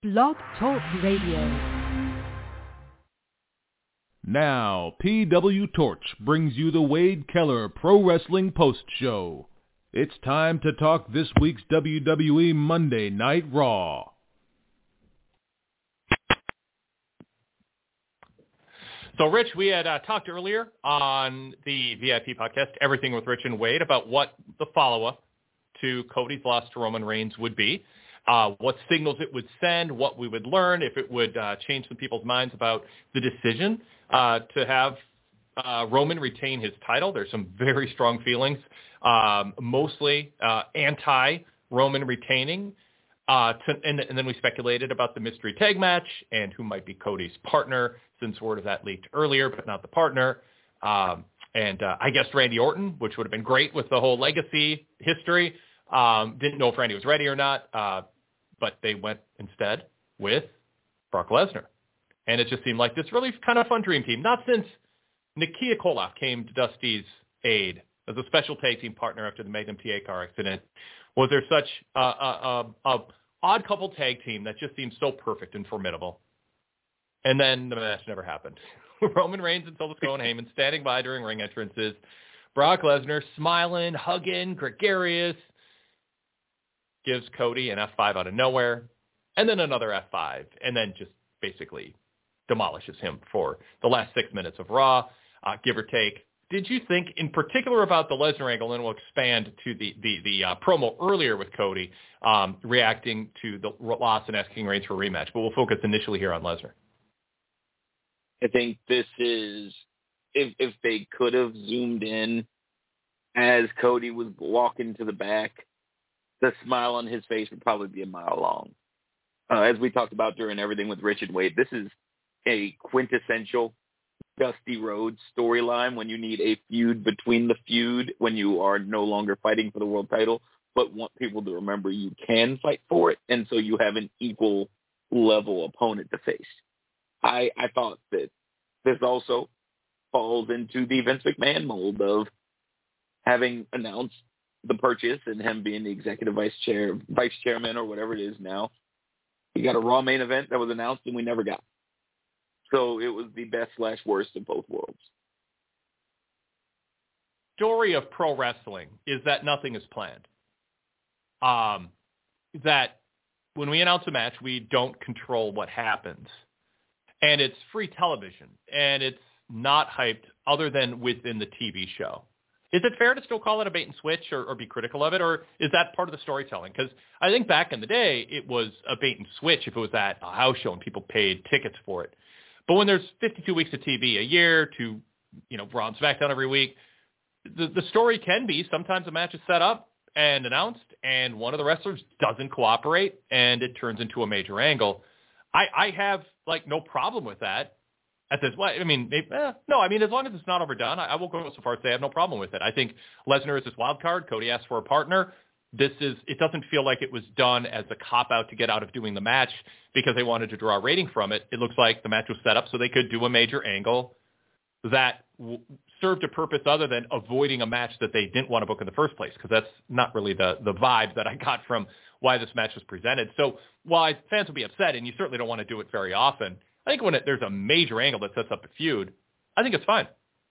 Blog Talk Radio. Now, PW Torch brings you the Wade Keller Pro Wrestling Post Show. It's time to talk this week's WWE Monday Night Raw. So, Rich, we had talked earlier on the VIP podcast, Everything with Rich and Wade, about what the follow-up to Cody's loss to Roman Reigns would be, what signals it would send, what we would learn, if it would change some people's minds about the decision to have Roman retain his title. There's some very strong feelings, mostly anti-Roman retaining. And then we speculated about the mystery tag match and who might be Cody's partner, since word of that leaked earlier, but not the partner. And I guessed Randy Orton, which would have been great with the whole legacy history. Didn't know if Randy was ready or not, but they went instead with Brock Lesnar. And it just seemed like this really kind of fun dream team. Not since Nikia Koloff came to Dusty's aid as a special tag team partner after the Magnum TA car accident. Was there such a odd couple tag team that just seemed so perfect and formidable? And then the match never happened. Roman Reigns and Sylvester and Heyman standing by during ring entrances. Brock Lesnar smiling, hugging, gregarious. Gives Cody an F5 out of nowhere. And then another F5. And then just basically demolishes him for the last 6 minutes of Raw, give or take. Did you think in particular about the Lesnar angle, and we'll expand to the promo earlier with Cody, reacting to the loss and asking Reigns for a rematch, but we'll focus initially here on Lesnar. I think this is, if they could have zoomed in as Cody was walking to the back, the smile on his face would probably be a mile long. As we talked about during Everything with Rich and Wade, this is a quintessential Dusty Rhodes storyline when you need a feud between the feud, when you are no longer fighting for the world title, but want people to remember you can fight for it, and so you have an equal level opponent to face. I thought that this also falls into the Vince McMahon mold of having announced the purchase and him being the executive vice chairman or whatever it is now. You got a Raw main event that was announced and we never got. So it was the best/worst of both worlds. Story of pro wrestling is that nothing is planned. That when we announce a match, we don't control what happens. And it's free television, and it's not hyped other than within the TV show. Is it fair to still call it a bait and switch or be critical of it, or is that part of the storytelling? Because I think back in the day, it was a bait and switch if it was at a house show and people paid tickets for it. But when there's 52 weeks of TV a year to, Raw and SmackDown every week, the story can be sometimes a match is set up and announced, and one of the wrestlers doesn't cooperate, and it turns into a major angle. I have, no problem with that. At this, as long as it's not overdone, I will go so far as to say I have no problem with it. I think Lesnar is this wild card. Cody asked for a partner. It doesn't feel like it was done as a cop-out to get out of doing the match because they wanted to draw a rating from it. It looks like the match was set up so they could do a major angle that served a purpose other than avoiding a match that they didn't want to book in the first place, because that's not really the vibe that I got from why this match was presented. So while fans will be upset, and you certainly don't want to do it very often, I think when there's a major angle that sets up a feud, I think it's fine.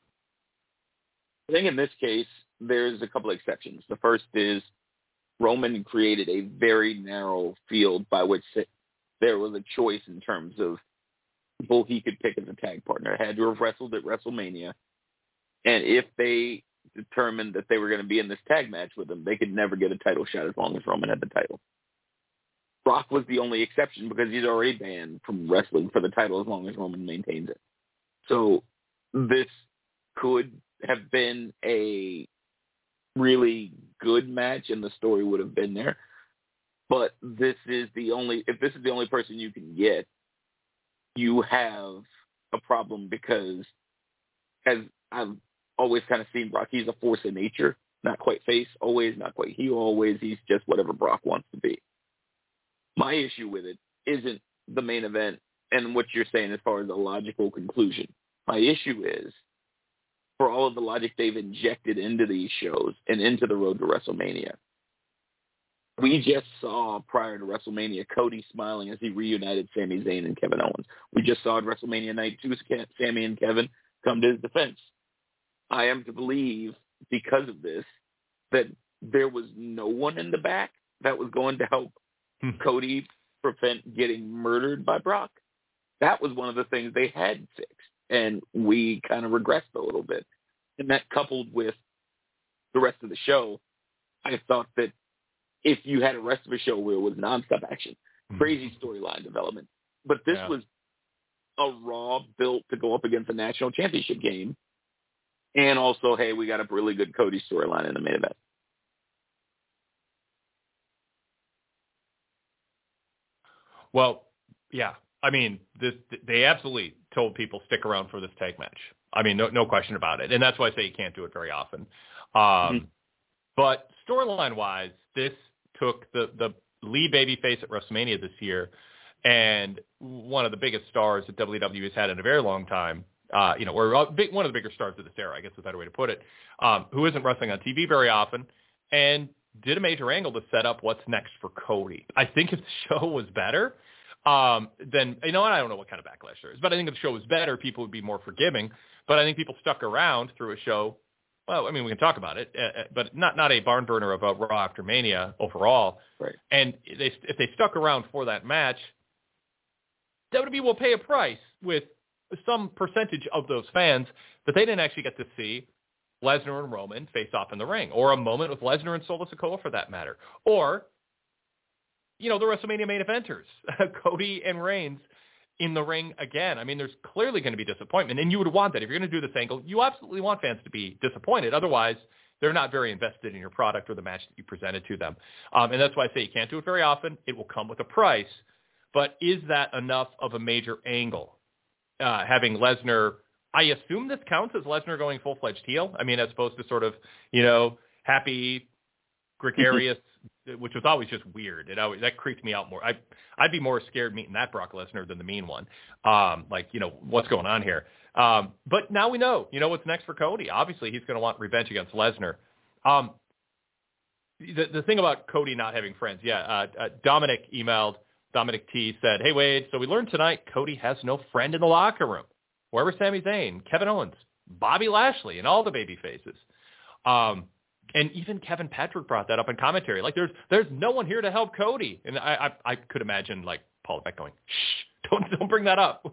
I think in this case, there's a couple of exceptions. The first is Roman created a very narrow field by which there was a choice in terms of people he could pick as a tag partner. Had to have wrestled at WrestleMania. And if they determined that they were going to be in this tag match with him, they could never get a title shot as long as Roman had the title. Brock was the only exception because he's already banned from wrestling for the title as long as Roman maintains it. So this could have been a really good match and the story would have been there. But if this is the only person you can get, you have a problem, because as I've always kind of seen Brock, he's a force of nature, not quite face always, not quite heel always. He's just whatever Brock wants to be. My issue with it isn't the main event and what you're saying as far as a logical conclusion. My issue is, for all of the logic they've injected into these shows and into the road to WrestleMania, We just saw, prior to WrestleMania, Cody smiling as he reunited Sami Zayn and Kevin Owens. We just saw at WrestleMania Night 2, Sami and Kevin come to his defense. I am to believe, because of this, that there was no one in the back that was going to help Cody prevent getting murdered by Brock. That was one of the things they had fixed, and we kind of regressed a little bit. And that, coupled with the rest of the show, I thought that if you had a rest of a show where it was nonstop action, crazy storyline development, but this was a Raw built to go up against a national championship game, and also, hey, we got a really good Cody storyline in the main event. Well, yeah. I mean, they absolutely told people stick around for this tag match. I mean, no question about it. And that's why I say you can't do it very often. But storyline-wise, this took the lead babyface at WrestleMania this year and one of the biggest stars that WWE has had in a very long time, or one of the bigger stars of this era, I guess is a better way to put it, who isn't wrestling on TV very often, and did a major angle to set up what's next for Cody. I think if the show was better, then, I don't know what kind of backlash there is, but I think if the show was better, people would be more forgiving. But I think people stuck around through a show. Well, I mean, we can talk about it, but not a barn burner of a Raw after Mania overall. Right. And if they stuck around for that match, WWE will pay a price with some percentage of those fans that they didn't actually get to see Lesnar and Roman face off in the ring, or a moment with Lesnar and Solo Sikoa for that matter, or the WrestleMania main eventers, Cody and Reigns in the ring again. I mean, there's clearly going to be disappointment, and you would want that. If you're going to do this angle, you absolutely want fans to be disappointed. Otherwise, they're not very invested in your product or the match that you presented to them. And that's why I say you can't do it very often. It will come with a price. But is that enough of a major angle? Having Lesnar, I assume this counts as Lesnar going full-fledged heel. I mean, as opposed to sort of, happy, gregarious, which was always just weird. That creeped me out more. I'd be more scared meeting that Brock Lesnar than the mean one. What's going on here? But now we know. What's next for Cody. Obviously, he's going to want revenge against Lesnar. The thing about Cody not having friends, Dominic emailed. Dominic T said, "Hey, Wade, so we learned tonight Cody has no friend in the locker room. Wherever Sami Zayn, Kevin Owens, Bobby Lashley, and all the baby faces." And even Kevin Patrick brought that up in commentary. Like, there's no one here to help Cody. And I could imagine, like, Paul Beck going, "Shh, don't bring that up."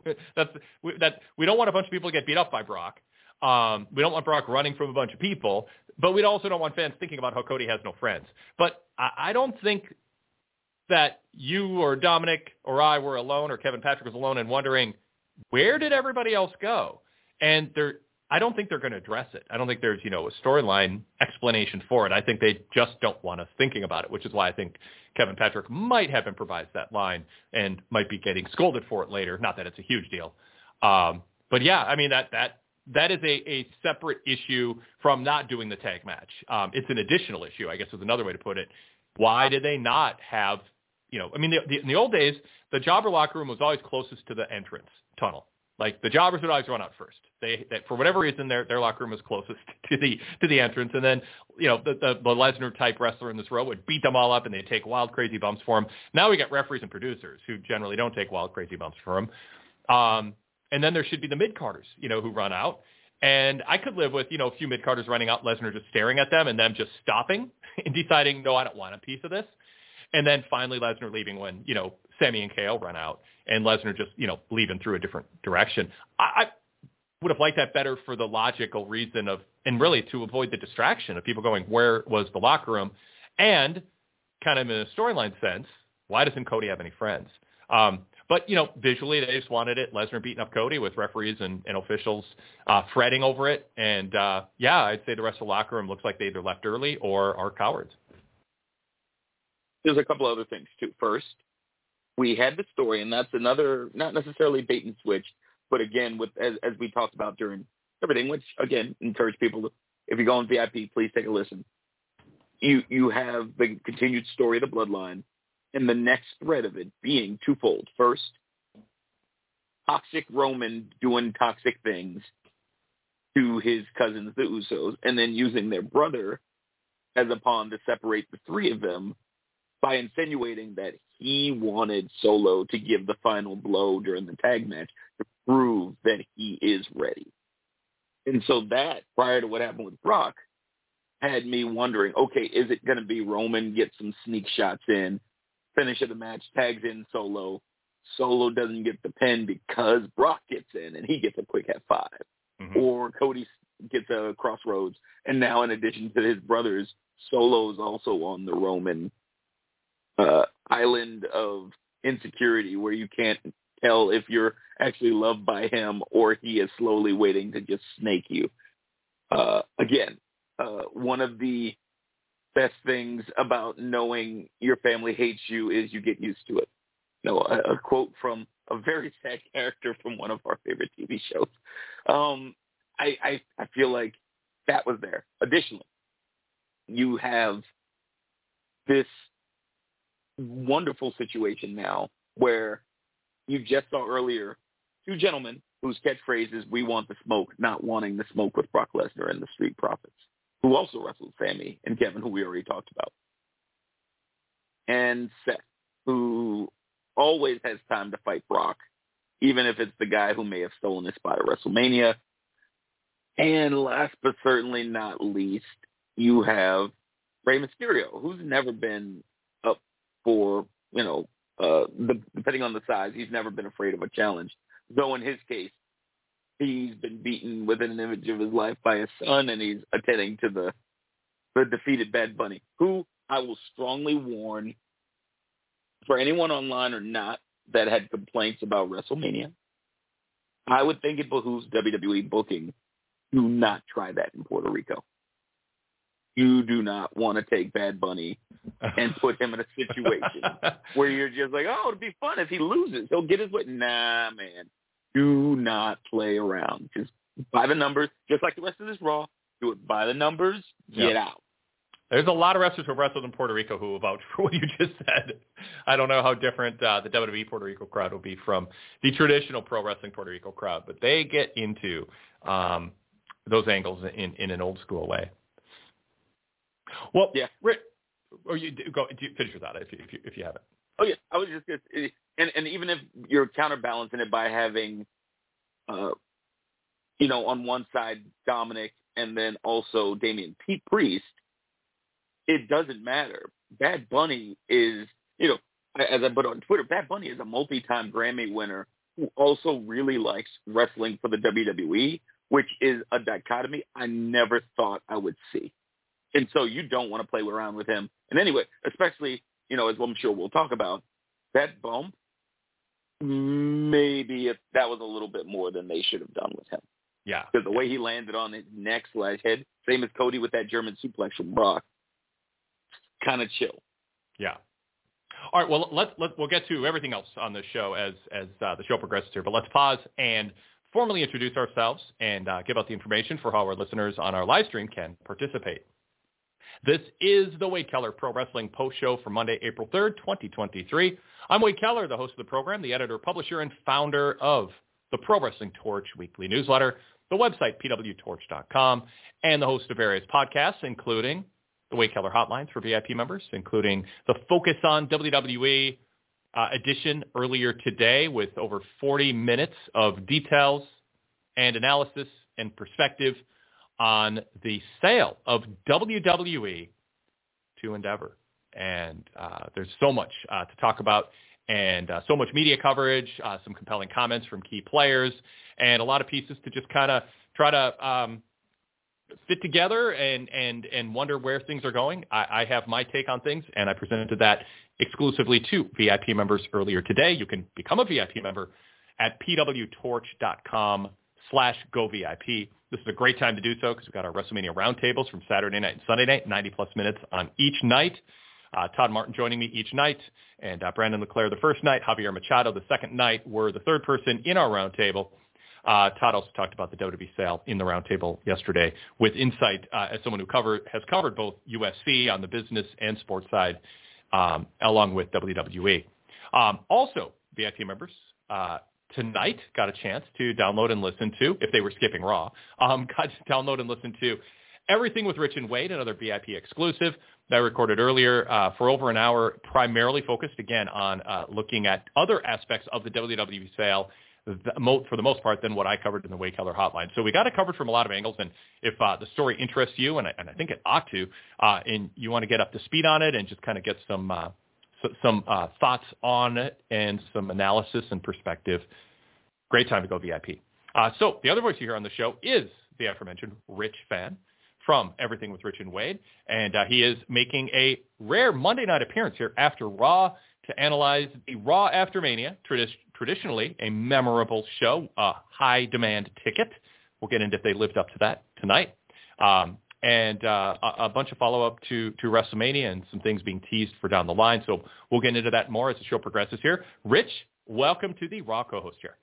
We don't want a bunch of people to get beat up by Brock. We don't want Brock running from a bunch of people. But we also don't want fans thinking about how Cody has no friends. But I don't think that you or Dominic or I were alone, or Kevin Patrick was alone, and wondering, where did everybody else go? And I don't think they're going to address it. I don't think there's, a storyline explanation for it. I think they just don't want us thinking about it, which is why I think Kevin Patrick might have improvised that line and might be getting scolded for it later. Not that it's a huge deal. But yeah, I mean, that is a separate issue from not doing the tag match. It's an additional issue, I guess is another way to put it. Why did they not have, in the old days, the jobber locker room was always closest to the entrance tunnel. Like, the jobbers would always run out first. They for whatever reason, their locker room was closest to the entrance. And then, the Lesnar type wrestler in this row would beat them all up, and they'd take wild, crazy bumps for him. Now we got referees and producers who generally don't take wild, crazy bumps for him. And then there should be the mid-carders, who run out. And I could live with, a few mid-carders running out, Lesnar just staring at them, and them just stopping and deciding, no, I don't want a piece of this. And then finally Lesnar leaving when, Sami and KO run out, and Lesnar just, leaving through a different direction. I would have liked that better for the logical reason of, and really to avoid the distraction of people going, where was the locker room? And kind of in a storyline sense, why doesn't Cody have any friends? But, visually they just wanted it. Lesnar beating up Cody with referees and officials fretting over it. And, I'd say the rest of the locker room looks like they either left early or are cowards. There's a couple other things, too. First, we had the story, and that's another, not necessarily bait and switch, but again, with as we talked about during everything, which, again, encourage people to, if you go on VIP, please take a listen. You have the continued story of the bloodline, and the next thread of it being twofold. First, toxic Roman doing toxic things to his cousins, the Usos, and then using their brother as a pawn to separate the three of them by insinuating that he wanted Solo to give the final blow during the tag match to prove that he is ready. And so that, prior to what happened with Brock, had me wondering, okay, is it going to be Roman get some sneak shots in, finish of the match, tags in Solo. Solo doesn't get the pin because Brock gets in and he gets a quick F5. Mm-hmm. Or Cody gets a crossroads. And now, in addition to his brothers, Solo's also on the Roman island of insecurity where you can't tell if you're actually loved by him or he is slowly waiting to just snake you. Again, one of the best things about knowing your family hates you is you get used to it. You know, a quote from a very sad character from one of our favorite TV shows. I feel like that was there. Additionally, you have this wonderful situation now where you just saw earlier two gentlemen whose catchphrase is "We want the smoke," not wanting the smoke with Brock Lesnar and the Street Profits, who also wrestled Sami and Kevin, who we already talked about. And Seth, who always has time to fight Brock, even if it's the guy who may have stolen his spot at WrestleMania. And last but certainly not least, you have Rey Mysterio, who's never been up for, depending on the size, he's never been afraid of a challenge. Though in his case, he's been beaten within an image of his life by his son, and he's attending to the defeated Bad Bunny, who I will strongly warn, for anyone online or not that had complaints about WrestleMania, I would think it behooves WWE booking to not try that in Puerto Rico. You do not want to take Bad Bunny and put him in a situation where you're just like, oh, it'd be fun if he loses. He'll get his way. Nah, man. Do not play around. Just by the numbers, just like the rest of this Raw. Do it by the numbers. Get out. There's a lot of wrestlers who wrestled in Puerto Rico who will vouch for what you just said. I don't know how different the WWE Puerto Rico crowd will be from the traditional pro wrestling Puerto Rico crowd, but they get into those angles in an old school way. Well, yeah, Rick, or you go finish with that if you haven't. Oh yeah, I was just gonna, and even if you're counterbalancing it by having, on one side Dominic and then also Damian Priest, it doesn't matter. Bad Bunny is, as I put on Twitter, Bad Bunny is a multi-time Grammy winner who also really likes wrestling for the WWE, which is a dichotomy I never thought I would see. And so you don't want to play around with him. And anyway, especially, as I'm sure we'll talk about, that bump, maybe if that was a little bit more than they should have done with him. Yeah. Because the way he landed on his neck / head, same as Cody with that German suplex from Brock, kind of chill. Yeah. All right. Well, we'll get to everything else on the show as the show progresses here, but let's pause and formally introduce ourselves and give out the information for how our listeners on our live stream can participate. This is the Wade Keller Pro Wrestling Post Show for Monday, April 3rd, 2023. I'm Wade Keller, the host of the program, the editor, publisher, and founder of the Pro Wrestling Torch weekly newsletter, the website, pwtorch.com, and the host of various podcasts, including the Wade Keller Hotlines for VIP members, including the Focus on WWE edition earlier today with over 40 minutes of details and analysis and perspective on the sale of WWE to Endeavor. And there's so much to talk about and so much media coverage, some compelling comments from key players, and a lot of pieces to just kind of try to fit together and wonder where things are going. I have my take on things, and I presented that exclusively to VIP members earlier today. You can become a VIP member at pwtorch.com/govip. This is a great time to do so because we've got our WrestleMania roundtables from Saturday night and Sunday night, 90-plus minutes on each night. Todd Martin joining me each night, and Brandon LeClaire the first night, Javier Machado the second night were the third person in our roundtable. Todd also talked about the WWE sale in the roundtable yesterday with insight as someone who has covered both UFC on the business and sports side, along with WWE. Also, VIP members tonight got a chance to download and listen to, if they were skipping Raw, got to download and listen to Everything with Rich and Wade, another VIP exclusive that I recorded earlier for over an hour, primarily focused, again, on looking at other aspects of the WWE sale for the most part than what I covered in the Wade Keller hotline. So we got it covered from a lot of angles, and if the story interests you, and I think it ought to, and you want to get up to speed on it and just kind of get some thoughts on it and some analysis and perspective, great time to go VIP. So the other voice you hear on the show is the aforementioned Rich Fann from Everything with Rich and Wade, and he is making a rare Monday night appearance here after Raw to analyze the Raw after Mania, traditionally a memorable show, a high-demand ticket. We'll get into if they lived up to that tonight. And a bunch of follow-up to WrestleMania and some things being teased for down the line. So we'll get into that more as the show progresses here. Rich, welcome to the Raw co-host chair.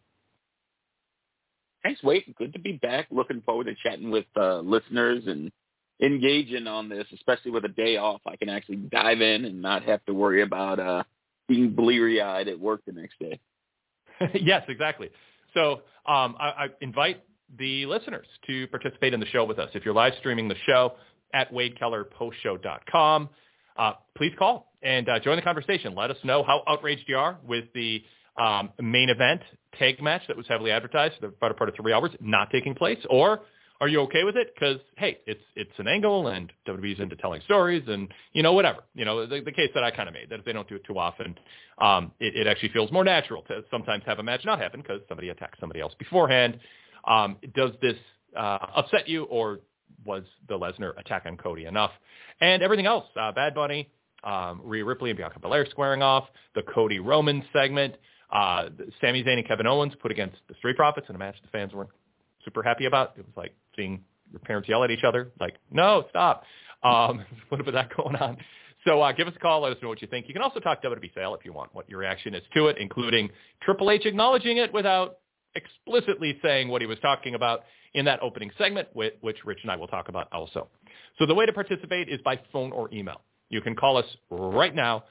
Thanks, Wade. Good to be back. Looking forward to chatting with listeners and engaging on this, especially with a day off. I can actually dive in and not have to worry about being bleary-eyed at work the next day. Yes, exactly. So I invite the listeners to participate in the show with us. If you're live streaming the show at WadeKellerPostShow.com, please call and join the conversation. Let us know how outraged you are with the main event tag match that was heavily advertised for the better part of 3 hours not taking place, or are you okay with it? Because, hey, it's an angle, and WWE's into telling stories, and, whatever. The case that I kind of made, that if they don't do it too often, it actually feels more natural to sometimes have a match not happen because somebody attacked somebody else beforehand. Does this upset you, or was the Lesnar attack on Cody enough? And everything else, Bad Bunny, Rhea Ripley and Bianca Belair squaring off, the Cody Roman segment, Sami Zayn and Kevin Owens put against the Street Profits in a match the fans weren't super happy about. It was like seeing your parents yell at each other, like, no, stop. A little bit of that going on. So give us a call. Let us know what you think. You can also talk WWE sale if you want, what your reaction is to it, including Triple H acknowledging it without explicitly saying what he was talking about in that opening segment, which Rich and I will talk about also. So the way to participate is by phone or email. You can call us right now.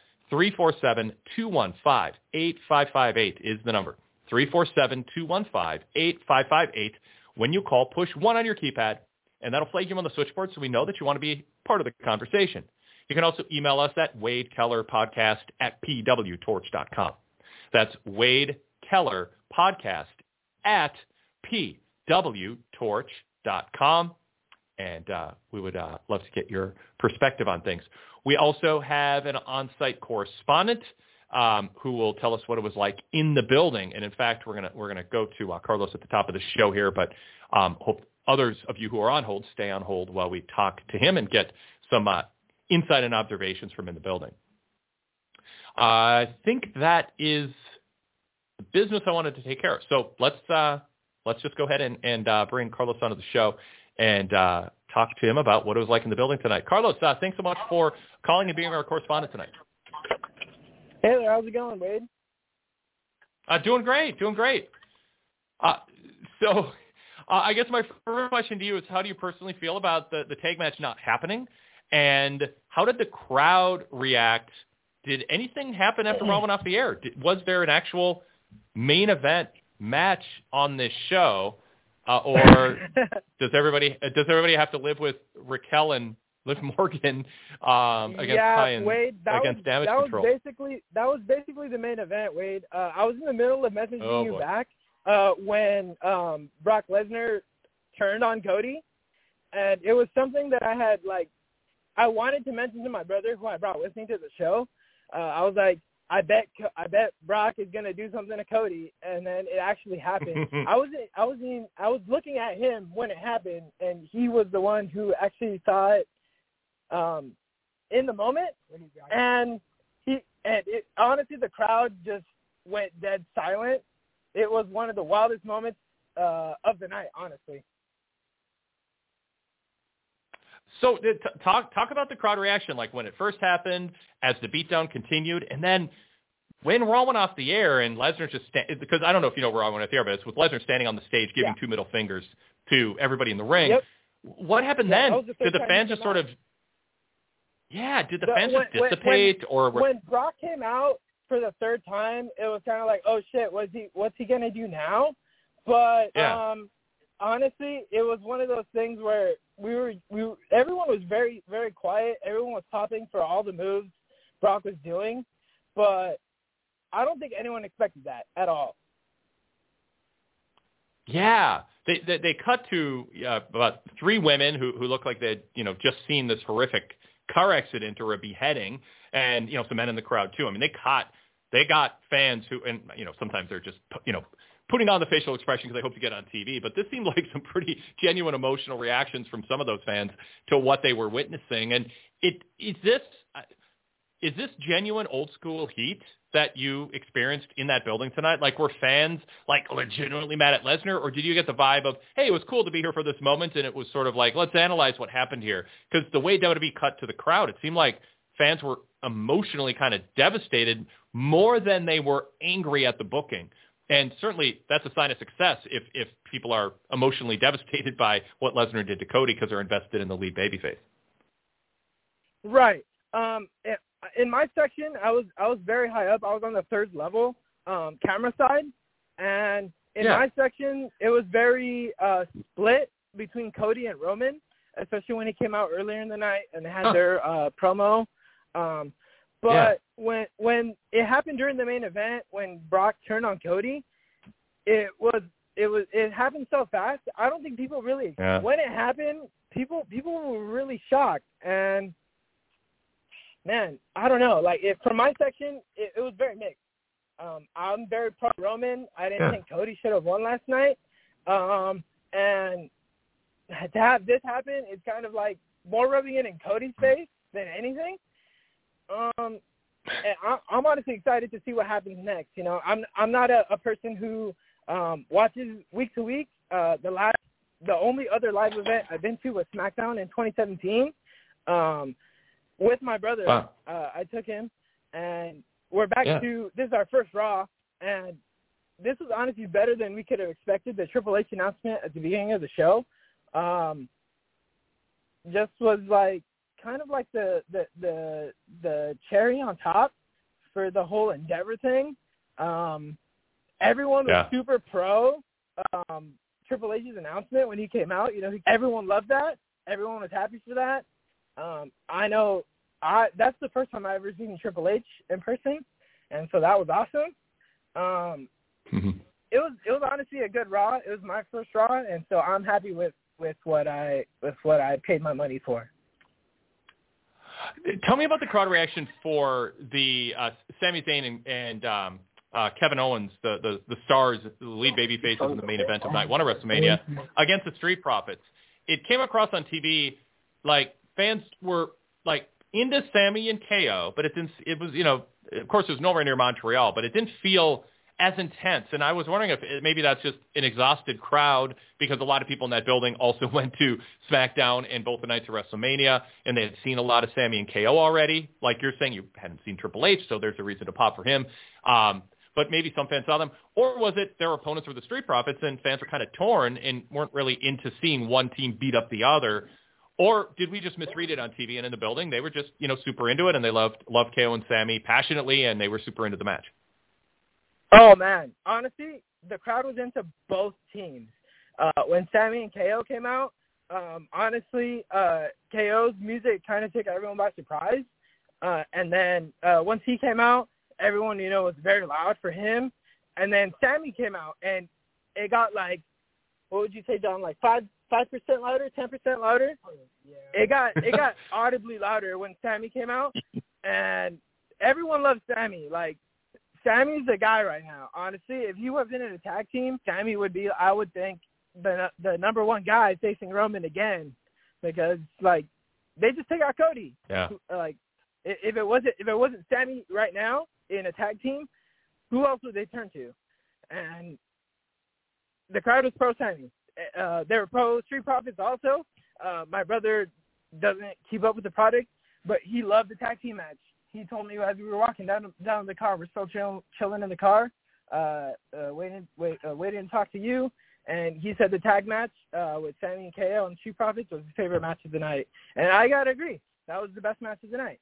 347-215-8558 is the number. 347-215-8558. When you call, push 1 on your keypad, and that'll flag you on the switchboard so we know that you want to be part of the conversation. You can also email us at wadekellerpodcast@pwtorch.com. That's wadekellerpodcast@pwtorch.com. And we would love to get your perspective on things. We also have an on-site correspondent who will tell us what it was like in the building. And in fact, we're gonna go to Carlos at the top of the show here, but hope others of you who are on hold stay on hold while we talk to him and get some insight and observations from in the building. I think that is the business I wanted to take care of. So let's just go ahead and bring Carlos onto the show and talk to him about what it was like in the building tonight. Carlos, thanks so much for calling and being our correspondent tonight. Hey there, how's it going, Wade? Doing great. So I guess my first question to you is, how do you personally feel about the tag match not happening? And how did the crowd react? Did anything happen after Raw went off the air? Was there an actual main event match on this show? Or does everybody have to live with Raquel and Liv Morgan against Ty and against Damage Control? That was basically the main event, Wade. I was in the middle of messaging you back when Brock Lesnar turned on Cody, and it was something that I wanted to mention to my brother, who I brought listening to the show. I was like, I bet Brock is gonna do something to Cody, and then it actually happened. I was looking at him when it happened, and he was the one who actually saw it in the moment. And honestly, the crowd just went dead silent. It was one of the wildest moments of the night, honestly. So talk about the crowd reaction, like when it first happened, as the beatdown continued, and then when Raw went off the air and Lesnar just because I don't know if you know Raw went off the air, but it's with Lesnar standing on the stage giving 2 middle fingers to everybody in the ring. Yep. What happened then? Did the fans just sort of did the fans just dissipate, or when Brock came out for the third time, it was kind of like, oh shit, what's he gonna do now? But honestly, it was one of those things where everyone was very, very quiet. Everyone was popping for all the moves Brock was doing, but I don't think anyone expected that at all. Yeah, they cut to about 3 women who look like they'd just seen this horrific car accident or a beheading, and some men in the crowd too. I mean, they got fans who, and sometimes they're just putting on the facial expression because they hope to get on TV. But this seemed like some pretty genuine emotional reactions from some of those fans to what they were witnessing. And is this genuine old school heat that you experienced in that building tonight? Like, were fans legitimately mad at Lesnar, or did you get the vibe of, hey, it was cool to be here for this moment, and it was sort of like, let's analyze what happened here? Because the way WWE cut to the crowd, it seemed like fans were emotionally kind of devastated more than they were angry at the booking. And certainly that's a sign of success if people are emotionally devastated by what Lesnar did to Cody because they're invested in the lead babyface. Right. In my section, I was very high up. I was on the 3rd level, camera side, and in my section, it was very split between Cody and Roman, especially when he came out earlier in the night and they had their promo. But when it happened during the main event, when Brock turned on Cody, it happened so fast. I don't think people really when it happened, people were really shocked. And man, I don't know. From my section, it was very mixed. I'm very pro Roman. I didn't think Cody should have won last night. And to have this happen, it's kind of like more rubbing it in Cody's face than anything. And I'm honestly excited to see what happens next. I'm not a person who watches week to week. The only other live event I've been to was SmackDown in 2017 with my brother. Wow. I took him, and we're back to this is our first Raw, and this was honestly better than we could have expected. The Triple H announcement at the beginning of the show just was kind of like the cherry on top for the whole Endeavor thing. Everyone was super pro Triple H's announcement when he came out. Everyone loved that. Everyone was happy for that. I know that's the first time I ever seen Triple H in person, and so that was awesome. It was honestly a good Raw. It was my first Raw, and so I'm happy with what I paid my money for. Tell me about the crowd reaction for the Sami Zayn and Kevin Owens, the stars, the lead baby faces in the main event of Night 1 of WrestleMania, against the Street Profits. It came across on TV like fans were into Sami and KO, but it was of course it was nowhere near Montreal, but it didn't feel as intense. And I was wondering if maybe that's just an exhausted crowd because a lot of people in that building also went to SmackDown and both the nights of WrestleMania, and they had seen a lot of Sami and KO already. Like you're saying, you hadn't seen Triple H, so there's a reason to pop for him. But maybe some fans saw them. Or was it their opponents were the Street Profits and fans were kind of torn and weren't really into seeing one team beat up the other? Or did we just misread it on TV and in the building? They were just, super into it, and they loved KO and Sami passionately, and they were super into the match. Oh, man. Honestly, the crowd was into both teams. When Sami and KO came out, honestly, KO's music kind of took everyone by surprise. And then once he came out, everyone, was very loud for him. And then Sami came out, and it got what would you say, John, 5% louder, 10% louder? Oh, yeah. It got audibly louder when Sami came out, and everyone loves Sami. Sami's the guy right now. Honestly, if he wasn't in a tag team, Sami would be, I would think, the number one guy facing Roman again, because they just take out Cody. Yeah. If it wasn't Sami right now in a tag team, who else would they turn to? And the crowd was pro Sami. They were pro Street Profits also. My brother doesn't keep up with the product, but he loved the tag team match. He told me as we were walking down in the car, we're still chilling in the car, waiting to talk to you. And he said the tag match with Sami and KO and Street Profits was his favorite match of the night. And I gotta agree, that was the best match of the night.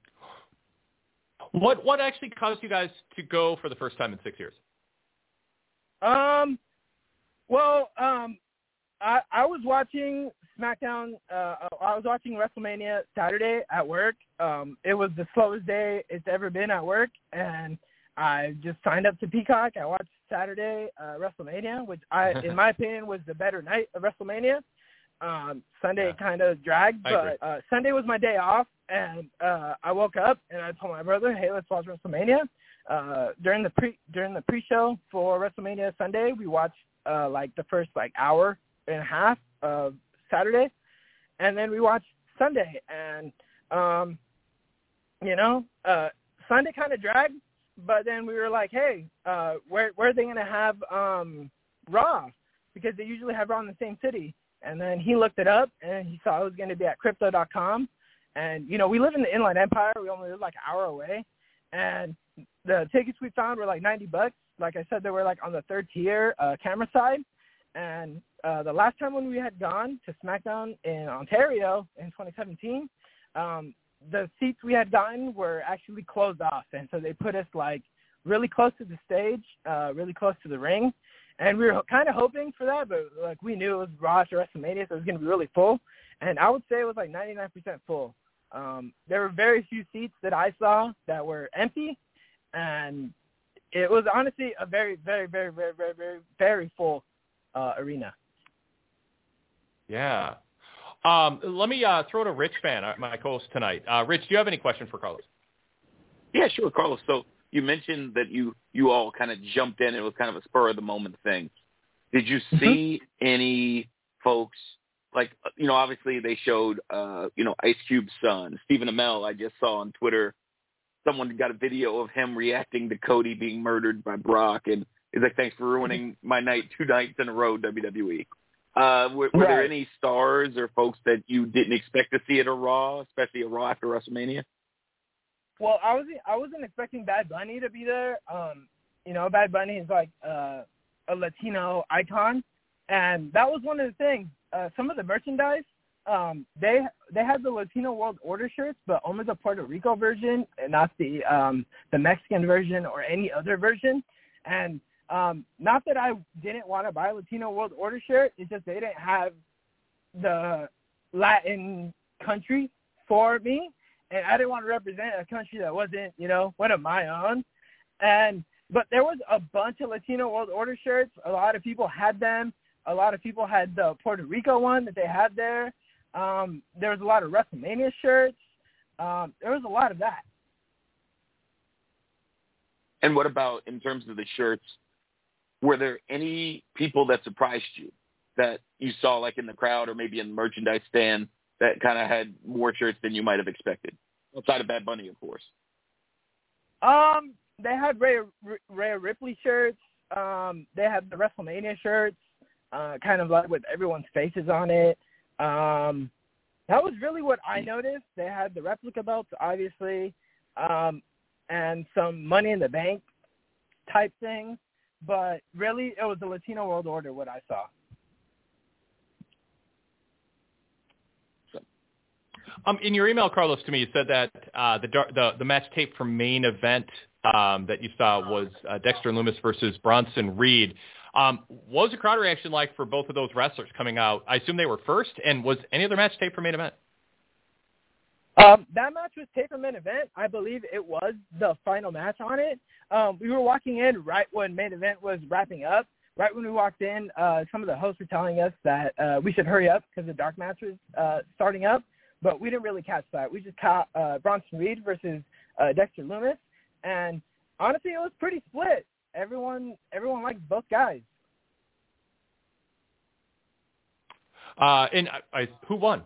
What actually caused you guys to go for the first time in 6 years? I was watching SmackDown. I was watching WrestleMania Saturday at work. It was the slowest day it's ever been at work, and I just signed up to Peacock. I watched Saturday WrestleMania, which in my opinion, was the better night of WrestleMania. Sunday kind of dragged, but Sunday was my day off, and I woke up and I told my brother, "Hey, let's watch WrestleMania." During the pre-show for WrestleMania Sunday, we watched like the first hour and a half of Saturday, and then we watched Sunday, and Sunday kind of dragged, but then we were like, hey, where are they going to have Raw? Because they usually have Raw in the same city. And then he looked it up, and he saw it was going to be at Crypto.com. And, we live in the Inland Empire. We only live like an hour away. And the tickets we found were like $90. Like I said, they were like on the third tier camera side. And the last time when we had gone to SmackDown in Ontario in 2017, the seats we had gotten were actually closed off. And so they put us like really close to the stage, really close to the ring. And we were kind of hoping for that, but like we knew it was Raw to WrestleMania, so it was going to be really full. And I would say it was like 99% full. There were very few seats that I saw that were empty, and it was honestly a very, very, very, very, very, very, very full arena. Yeah. Let me throw to Rich Fan, my co-host tonight. Rich, do you have any question for Carlos? Yeah, sure, Carlos. So you mentioned that you all kind of jumped in. It was kind of a spur-of-the-moment thing. Did you see any folks, like, obviously they showed, Ice Cube's son, Stephen Amell. I just saw on Twitter, someone got a video of him reacting to Cody being murdered by Brock, and he's like, thanks for ruining my night 2 nights in a row, WWE. Were there any stars or folks that you didn't expect to see at a Raw, especially a Raw after WrestleMania? Well, I wasn't expecting Bad Bunny to be there. Bad Bunny is like a Latino icon, and that was one of the things. Some of the merchandise, they had the Latino World Order shirts, but only the Puerto Rico version, and not the Mexican version or any other version. And not that I didn't want to buy a Latino World Order shirt, it's just they didn't have the Latin country for me. And I didn't want to represent a country that wasn't, one of my own. But there was a bunch of Latino World Order shirts. A lot of people had them. A lot of people had the Puerto Rico one that they had there. There was a lot of WrestleMania shirts. There was a lot of that. And what about in terms of the shirts? Were there any people that surprised you that you saw like in the crowd or maybe in the merchandise stand that kind of had more shirts than you might have expected? Outside of Bad Bunny, of course. They had Rhea Ripley shirts. They had the WrestleMania shirts, kind of like with everyone's faces on it. That was really what I noticed. They had the replica belts, obviously, and some Money in the Bank type things. But really, it was the Latino World Order, what I saw. In your email, Carlos, to me, you said that the match tape from Main Event that you saw was Dexter Lumis versus Bronson Reed. What was the crowd reaction like for both of those wrestlers coming out? I assume they were first, and was any other match taped for Main Event? That match was taped for Main Event. I believe it was the final match on it. We were walking in right when Main Event was wrapping up. Right when we walked in, some of the hosts were telling us that we should hurry up because the dark match was starting up. But we didn't really catch that. We just caught Bronson Reed versus Dexter Lumis. And honestly, it was pretty split. Everyone liked both guys. And who won?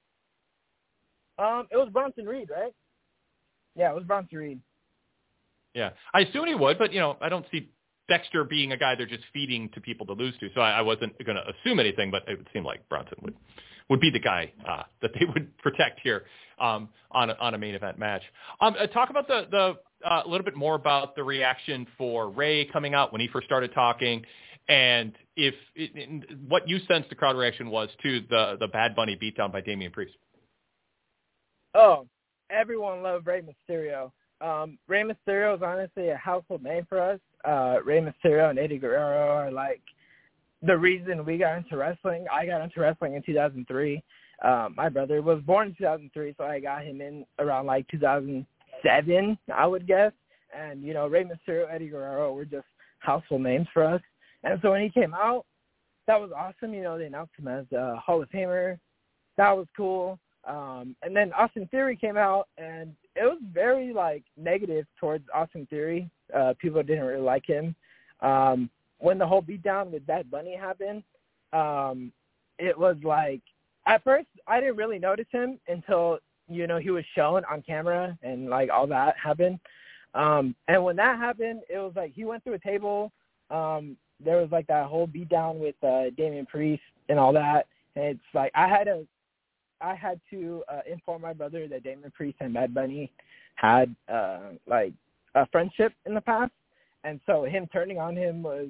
It was Bronson Reed, right? Yeah, it was Bronson Reed. Yeah. I assume he would, but, I don't see Dexter being a guy they're just feeding to people to lose to. So I wasn't going to assume anything, but it would seem like Bronson would be the guy that they would protect here on a Main Event match. Talk about the a little bit more about the reaction for Ray coming out when he first started talking, and what you sensed the crowd reaction was to the Bad Bunny beatdown by Damian Priest. Oh, everyone loved Rey Mysterio. Rey Mysterio is honestly a household name for us. Rey Mysterio and Eddie Guerrero are like the reason we got into wrestling. I got into wrestling in 2003. My brother was born in 2003, so I got him in around like 2007, I would guess. And, you know, Rey Mysterio, Eddie Guerrero were just household names for us. And so when he came out, that was awesome. You know, they announced him as a Hall of Famer. That was cool. And then Austin Theory came out, and it was very, like, negative towards Austin Theory. People didn't really like him. When the whole beatdown with Bad Bunny happened, it was like, at first, I didn't really notice him until, you know, he was shown on camera and, like, all that happened. And when that happened, it was like he went through a table. There was, like, that whole beatdown with Damian Priest and all that. And it's like I had to inform my brother that Damian Priest and Bad Bunny had, like, a friendship in the past. And so him turning on him was,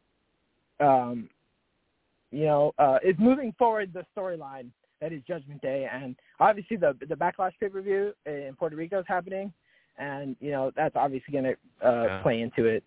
you know, is moving forward the storyline that is Judgment Day. And obviously the Backlash pay-per-view in Puerto Rico is happening. And, you know, that's obviously going to play into it.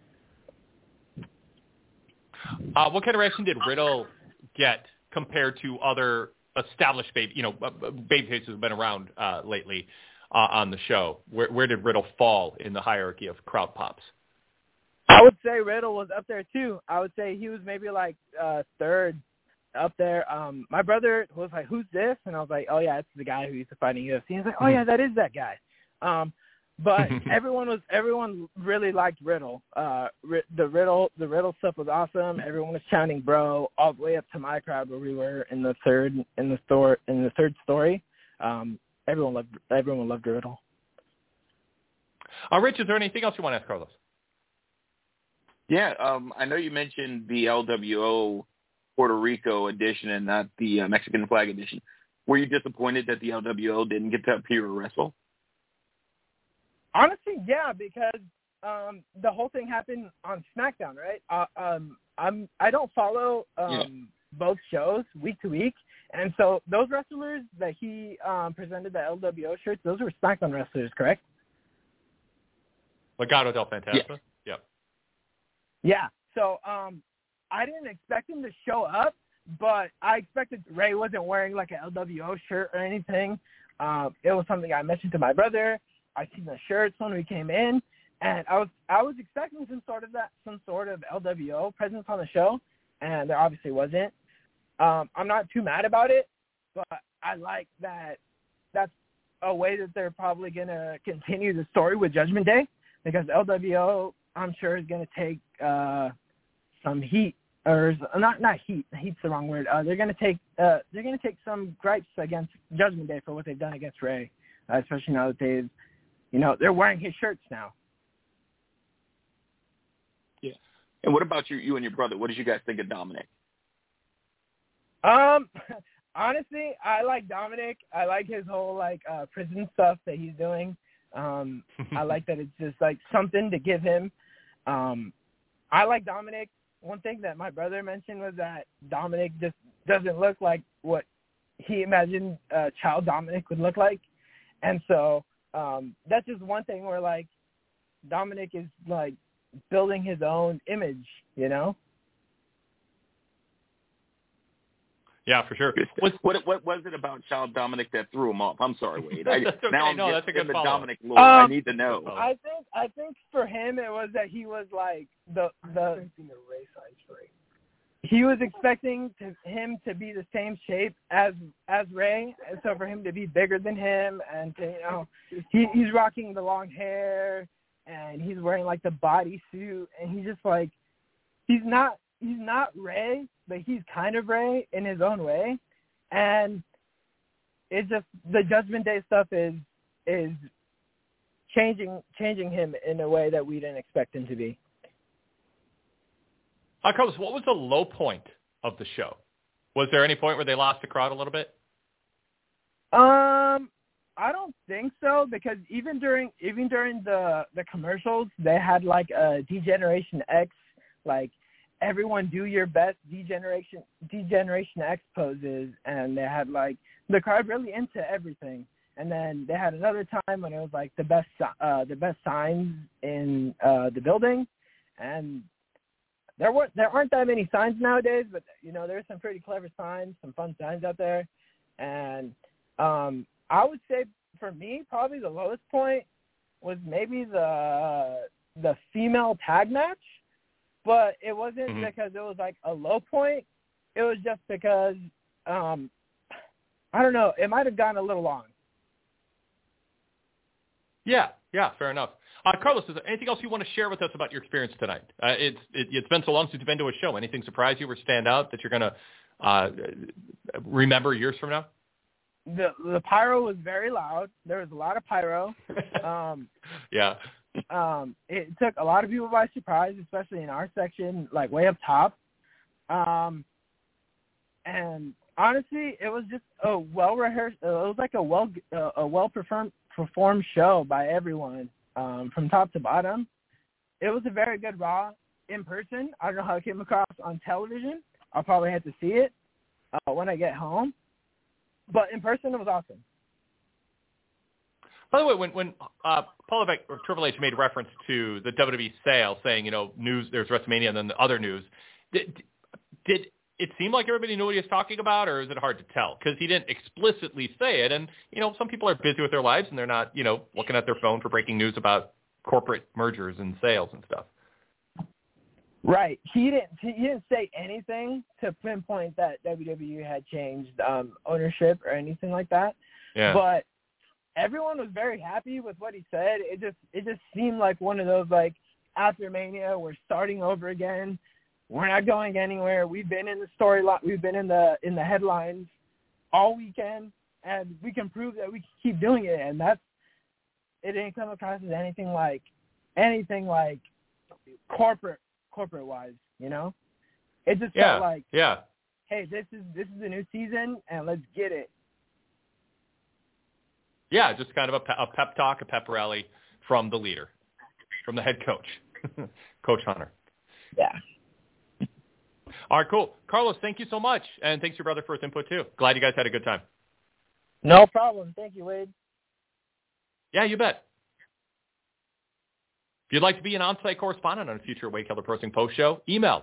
What kind of reaction did Riddle get compared to other established babyfaces who've been around lately on the show? Where did Riddle fall in the hierarchy of crowd pops? I would say Riddle was up there too. I would say he was maybe like third up there. My brother was like, "Who's this?" And I was like, "Oh yeah, it's the guy who used to fight in UFC." He's like, "Oh yeah, that is that guy." But everyone really liked Riddle. The Riddle stuff was awesome. Everyone was chanting "bro" all the way up to my crowd where we were in the third story. Everyone loved Riddle. Rich, is there anything else you want to ask Carlos? Yeah, I know you mentioned the LWO Puerto Rico edition and not the Mexican flag edition. Were you disappointed that the LWO didn't get to appear or wrestle? Honestly, yeah, because the whole thing happened on SmackDown, right? I don't follow both shows week to week, and so those wrestlers that he presented the LWO shirts, those were SmackDown wrestlers, correct? Legado del Fantasma? Yeah. Yeah. So I didn't expect him to show up, but I expected Ray wasn't wearing like an LWO shirt or anything. It was something I mentioned to my brother. I seen the shirts when we came in, and I was expecting some sort of LWO presence on the show, and there obviously wasn't. I'm not too mad about it, but I like that. That's a way that they're probably gonna continue the story with Judgment Day, because LWO, I'm sure, is gonna take some heat, or not heat. Heat's the wrong word. They're gonna take some gripes against Judgment Day for what they've done against Ray, especially now that they're wearing his shirts now. Yeah. And what about you and your brother? What did you guys think of Dominic? Honestly, I like Dominic. I like his whole prison stuff that he's doing. I like that it's just like something to give him. I like Dominic. One thing that my brother mentioned was that Dominic just doesn't look like what he imagined child Dominic would look like. And so that's just one thing where like Dominic is like building his own image, you know? Yeah, for sure. What was it about child Dominic that threw him off? I'm sorry, Wade. That's okay. Now I'm that's a good the follow-up. Dominic lore. I need to know. I think for him it was that he was like he was expecting him to be the same shape as Ray, and so for him to be bigger than him, and to, he's rocking the long hair, and he's wearing like the bodysuit, and he's just like he's not Ray, but he's kind of Ray in his own way, and it's just the Judgment Day stuff is changing him in a way that we didn't expect him to be. Carlos, what was the low point of the show? Was there any point where they lost the crowd a little bit? I don't think so, because even during the commercials, they had like a D-Generation X, like everyone do your best D-Generation X poses, and they had like the crowd really into everything. And then they had another time when it was like the best signs in the building, and there aren't that many signs nowadays, but there's some pretty clever signs, some fun signs out there, and I would say for me probably the lowest point was maybe the female tag match, but it wasn't because it was like a low point. It was just because I don't know, it might have gone a little long. Yeah, fair enough. Carlos, is there anything else you want to share with us about your experience tonight? It's been so long since you've been to a show. Anything surprise you or stand out that you're going to remember years from now? The pyro was very loud. There was a lot of pyro. Yeah. It took a lot of people by surprise, especially in our section, like way up top. And honestly, it was just a well-rehearsed. It was like a well-performed show by everyone. From top to bottom. It was a very good Raw in person. I don't know how it came across on television. I'll probably have to see it when I get home. But in person, it was awesome. By the way, when Paul Levesque or Triple H made reference to the WWE sale, saying, news, there's WrestleMania and then the other news, did it seem like everybody knew what he was talking about, or is it hard to tell? Because he didn't explicitly say it, and, some people are busy with their lives, and they're not, looking at their phone for breaking news about corporate mergers and sales and stuff. Right. He didn't say anything to pinpoint that WWE had changed ownership or anything like that. Yeah. But everyone was very happy with what he said. It just seemed like one of those, like, after Mania, we're starting over again. We're not going anywhere. We've been in the storyline. We've been in the headlines all weekend, and we can prove that we can keep doing it. And it didn't come across as anything like corporate wise. It just felt like, hey, this is a new season, and let's get it. Yeah, just kind of a pep talk, a pep rally from the leader, from the head coach, Coach Hunter. Yeah. All right, cool. Carlos, thank you so much, and thanks to your brother for his input, too. Glad you guys had a good time. No problem. Thank you, Wade. Yeah, you bet. If you'd like to be an on-site correspondent on a future Wade Keller Pro Wrestling Post show, email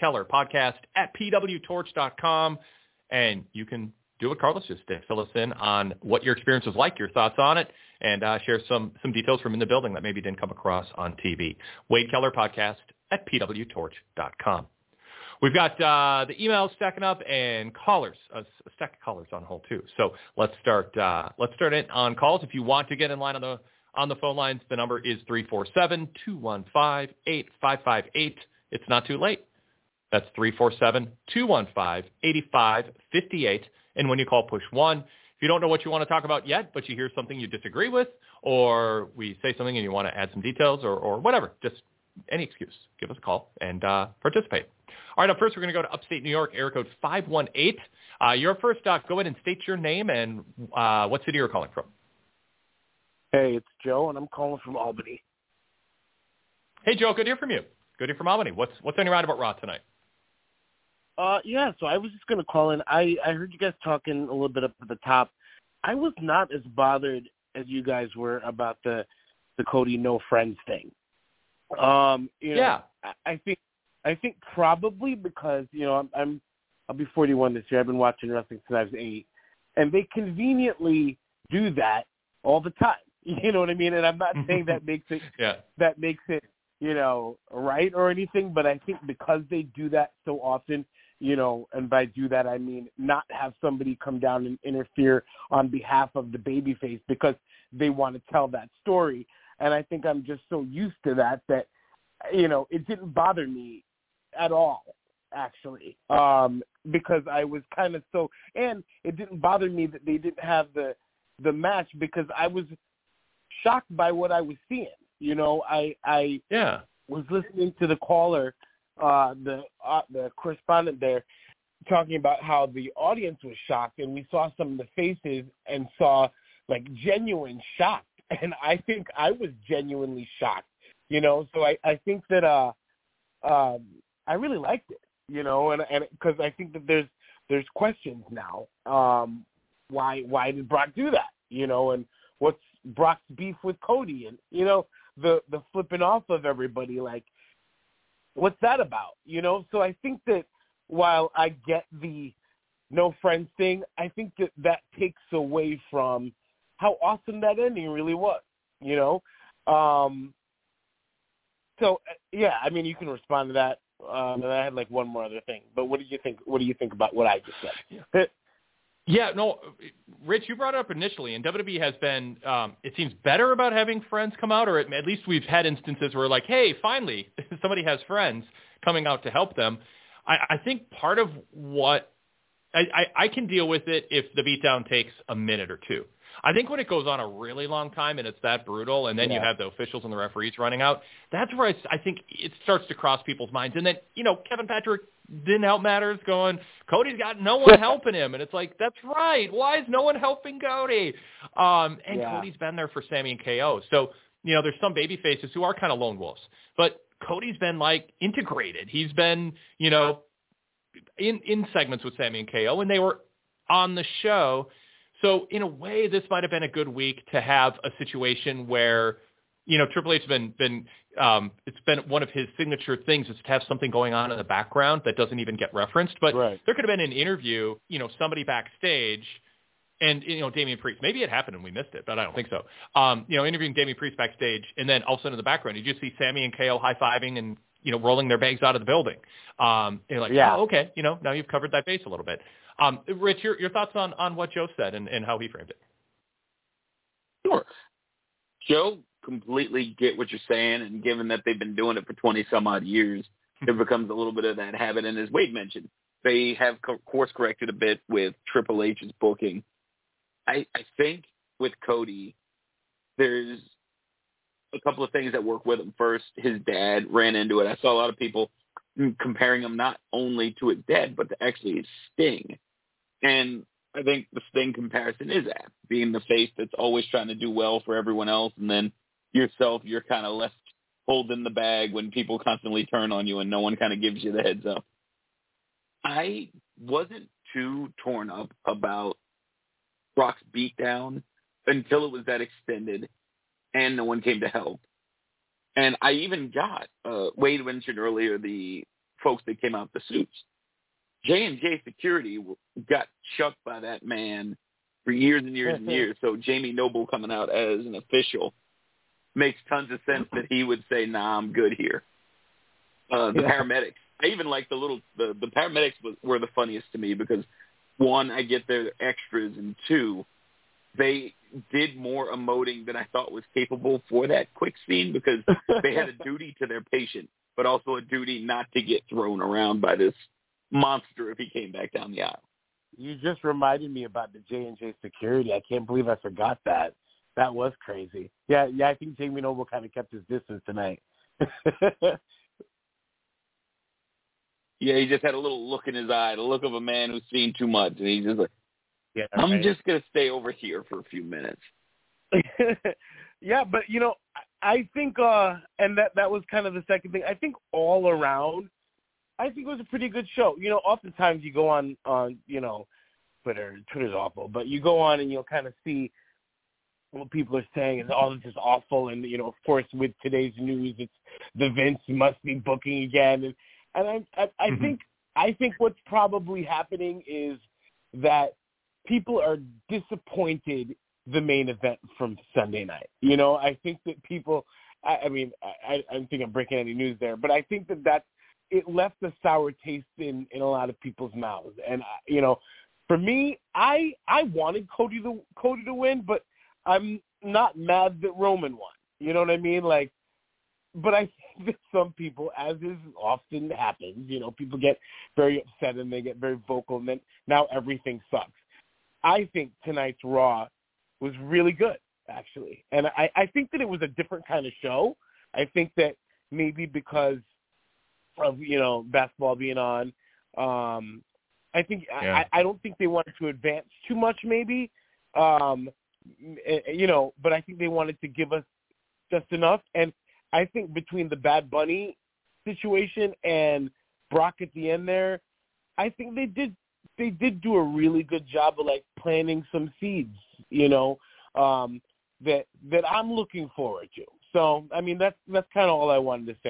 wadekellerpodcast@pwtorch.com, and you can do what Carlos just did. Fill us in on what your experience was like, your thoughts on it, and share some details from in the building that maybe didn't come across on TV. wadekellerpodcast@pwtorch.com. We've got the emails stacking up and callers, a stack of callers on hold too. So let's start it on calls. If you want to get in line on the phone lines, the number is 347-215-8558. It's not too late. That's 347-215-8558. And when you call, push 1. If you don't know what you want to talk about yet, but you hear something you disagree with, or we say something and you want to add some details or whatever, just any excuse, give us a call and participate. All right, up first, we're going to go to upstate New York, area code 518. You're first, Doc. Go ahead and state your name and what city you're calling from. Hey, it's Joe, and I'm calling from Albany. Hey, Joe, good to hear from you. Good to hear from Albany. What's on your mind about Raw tonight? Yeah, so I was just going to call in. I heard you guys talking a little bit up at the top. I was not as bothered as you guys were about the Cody no friends thing. Yeah. I think probably because, I'll be 41 this year. I've been watching wrestling since I was 8, and they conveniently do that all the time. You know what I mean? And I'm not saying that makes it right or anything, but I think because they do that so often, and by do that I mean not have somebody come down and interfere on behalf of the babyface because they want to tell that story. And I think I'm just so used to that it didn't bother me at all, actually, because I was kind of and it didn't bother me that they didn't have the match because I was shocked by what I was seeing. I was listening to the caller, the correspondent there, talking about how the audience was shocked, and we saw some of the faces and saw like genuine shock, and I think I was genuinely shocked. So I think that I really liked it, and because I think that there's questions now. Why did Brock do that? And what's Brock's beef with Cody? And the flipping off of everybody, like what's that about? You know, so I think that while I get the no friends thing, I think that takes away from how awesome that ending really was, you know? So, yeah, I mean, you can respond to that. And I had like one more other thing, but what do you think? What do you think about what I just said? Yeah, no, Rich, you brought it up initially, and WWE has been, it seems, better about having friends come out, or at least we've had instances where like, hey, finally, somebody has friends coming out to help them. I think part of what, I can deal with it if the beatdown takes a minute or two. I think when it goes on a really long time and it's that brutal, and then you have the officials and the referees running out, that's where I think it starts to cross people's minds. And then, you know, Kevin Patrick didn't help matters going, Cody's got no one helping him. And it's like, that's right. Why is no one helping Cody? Cody's been there for Sammy and KO. So, you know, there's some baby faces who are kind of lone wolves. But Cody's been, like, integrated. He's been, you know, in segments with Sammy and KO, and they were on the show. So in a way, this might have been a good week to have a situation where, you know, Triple H has been it's been one of his signature things is to have something going on in the background that doesn't even get referenced. But there could have been an interview, you know, somebody backstage, and, you know, Damian Priest. Maybe it happened and we missed it, but I don't think so. You know, interviewing Damian Priest backstage, and then all of a sudden in the background, you just see Sammy and KO high-fiving and, you know, rolling their bags out of the building. And you're like, oh, okay, you know, now you've covered that base a little bit. Rich, your thoughts on what Joe said and how he framed it? Sure. Joe, completely get what you're saying, and given that they've been doing it for 20-some-odd years, it becomes a little bit of that habit. And as Wade mentioned, they have course-corrected a bit with Triple H's booking. I think with Cody, there's a couple of things that work with him. First, his dad ran into it. I saw a lot of people comparing him not only to his dad, but to actually his Sting. And I think the Sting comparison is apt, being the face that's always trying to do well for everyone else, and then yourself, you're kind of left holding the bag when people constantly turn on you and no one kind of gives you the heads up. I wasn't too torn up about Brock's beatdown until it was that extended and no one came to help. And I even got, Wade mentioned earlier, the folks that came out the suits. J&J Security got chucked by that man for years and years and years. So Jamie Noble coming out as an official makes tons of sense that he would say, nah, I'm good here. The paramedics. I even like the paramedics were the funniest to me because, one, I get their extras, and two, they did more emoting than I thought was capable for that quick scene because they had a duty to their patient, but also a duty not to get thrown around by this monster if he came back down the aisle. You just reminded me about the J&J Security. I can't believe I forgot that. That was crazy. Yeah, I think Jamie Noble kind of kept his distance tonight. Yeah, he just had a little look in his eye, the look of a man who's seen too much, and he's just like, I'm just going to stay over here for a few minutes. Yeah, but, you know, I think, and that was kind of the second thing, I think all around, I think it was a pretty good show. You know, oftentimes you go on you know, Twitter's awful, but you go on and you'll kind of see what people are saying and all this is awful. And, you know, of course, with today's news, it's the Vince must be booking again. And I think what's probably happening is that people are disappointed the main event from Sunday night. You know, I think that people, I don't think I'm breaking any news there, but I think that it left a sour taste in a lot of people's mouths. And, you know, for me, I wanted Cody to win, but I'm not mad that Roman won. You know what I mean? Like, but I think that some people, as is often happens, you know, people get very upset and they get very vocal, and then now everything sucks. I think tonight's Raw was really good, actually. And I think that it was a different kind of show. I think that maybe because of, you know, basketball being on, I think I don't think they wanted to advance too much maybe, you know, but I think they wanted to give us just enough. And I think between the Bad Bunny situation and Brock at the end there, I think they did do a really good job of like planting some seeds, you know, that I'm looking forward to. So, I mean, that's kind of all I wanted to say.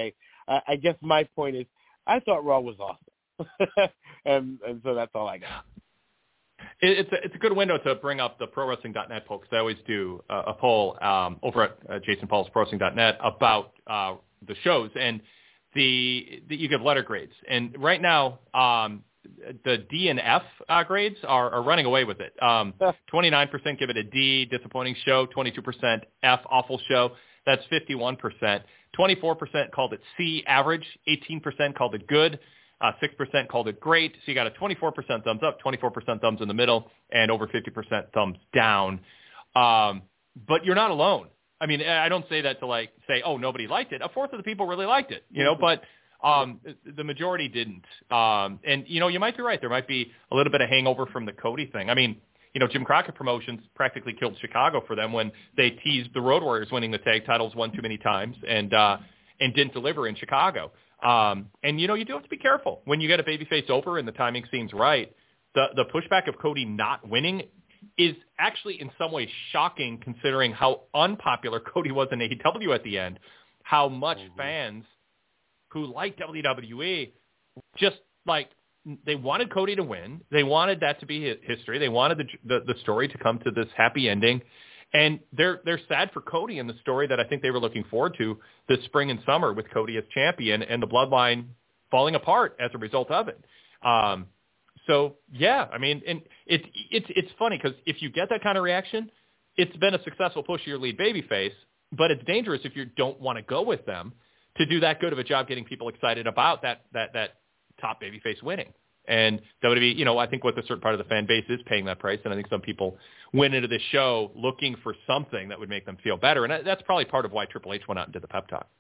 I guess my point is I thought Raw was awesome. and so that's all I got. It's a good window to bring up the ProWrestling.net poll, because I always do a poll over at Jason Paul's ProWrestling.net about the shows, and you give letter grades. And right now, the D and F grades are running away with it. 29% give it a D, disappointing show. 22% F, awful show. That's 51%. 24% called it C, average. 18% called it good. 6% called it great. So you got a 24% thumbs up, 24% thumbs in the middle, and over 50% thumbs down. But you're not alone. I mean, I don't say that to say, oh, nobody liked it. A fourth of the people really liked it, but the majority didn't. And, you might be right. There might be a little bit of hangover from the Cody thing. I mean, Jim Crockett Promotions practically killed Chicago for them when they teased the Road Warriors winning the tag titles one too many times and didn't deliver in Chicago. And, you do have to be careful when you get a babyface over and the timing seems right. The pushback of Cody not winning is actually in some ways shocking, considering how unpopular Cody was in AEW at the end, how much fans who like WWE just they wanted Cody to win. They wanted that to be history. They wanted the story to come to this happy ending. And they're sad for Cody in the story that I think they were looking forward to this spring and summer with Cody as champion and the bloodline falling apart as a result of it. So yeah, I mean, and it's funny because if you get that kind of reaction, it's been a successful push to your lead babyface, but it's dangerous if you don't want to go with them to do that good of a job getting people excited about that top babyface winning. And WWE, I think what a certain part of the fan base is paying that price, and I think some people went into this show looking for something that would make them feel better, and that's probably part of why Triple H went out and did the pep talk.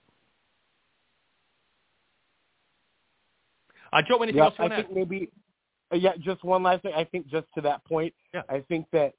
Joe, anything else you want to add? I think maybe, just one last thing. I think just to that point, I think that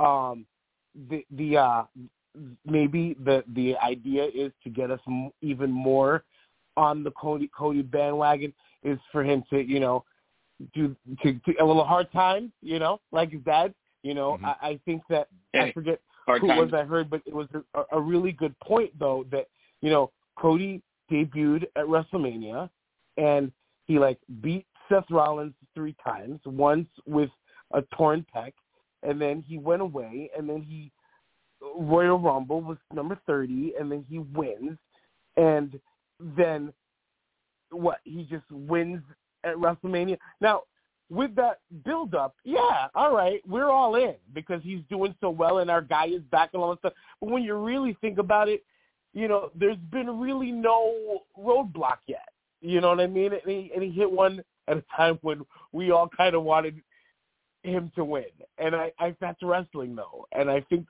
maybe the idea is to get us even more on the Cody bandwagon is for him to, to a little hard time, like his dad. Mm-hmm. I think that I forget who it was I heard, but it was a really good point though that Cody debuted at WrestleMania and he beat Seth Rollins 3 times, once with a torn pec, and then he went away, and then Royal Rumble was number 30, and then he wins, and then he just wins at WrestleMania. Now, with that build-up, all right, we're all in because he's doing so well and our guy is back and all that stuff. But when you really think about it, there's been really no roadblock yet. You know what I mean? And he hit one at a time when we all kind of wanted him to win. And that's wrestling, though. And I think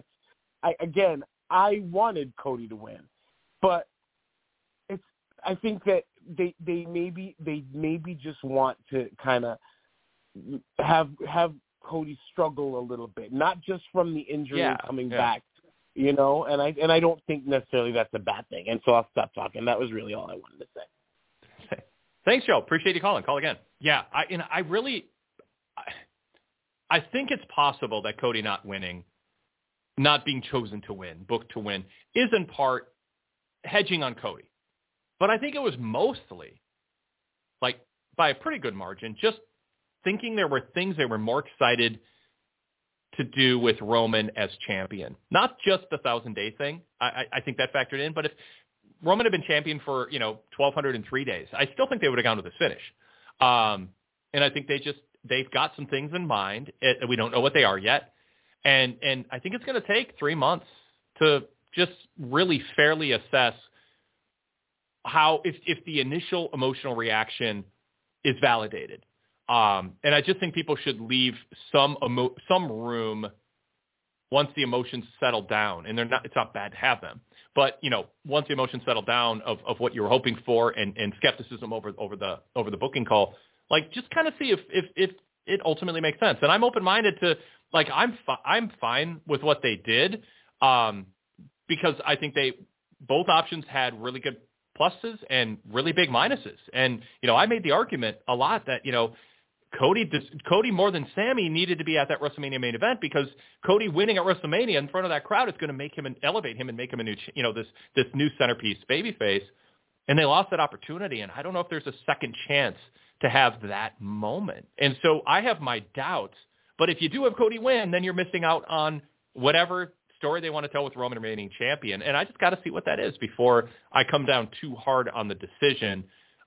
I wanted Cody to win. But I think that they maybe just want to kind of have Cody struggle a little bit, not just from the injury and coming back, and I don't think necessarily that's a bad thing. And so I'll stop talking. That was really all I wanted to say. Thanks, Joe. Appreciate you calling. Call again. Yeah, I think it's possible that Cody not winning, not being chosen to win, booked to win, is in part hedging on Cody. But I think it was mostly, by a pretty good margin, just thinking there were things they were more excited to do with Roman as champion. Not just the 1,000-day thing. I think that factored in. But if Roman had been champion for, 1,203 days, I still think they would have gone to the finish. And I think they've got some things in mind. We don't know what they are yet. And I think it's going to take 3 months to just really fairly assess how, if the initial emotional reaction is validated. And I just think people should leave some room once the emotions settle down, and it's not bad to have them, but once the emotions settle down of what you were hoping for and skepticism over the booking call, just kind of see if it ultimately makes sense. And I'm open-minded to, I'm fine with what they did, because I think both options had really good pluses and really big minuses. And, I made the argument a lot that, Cody more than Sammy needed to be at that WrestleMania main event, because Cody winning at WrestleMania in front of that crowd is going to make him and elevate him and make him a new, this new centerpiece babyface. And they lost that opportunity, and I don't know if there's a second chance to have that moment. And so I have my doubts. But if you do have Cody win, then you're missing out on whatever story they want to tell with Roman remaining champion. And I just got to see what that is before I come down too hard on the decision.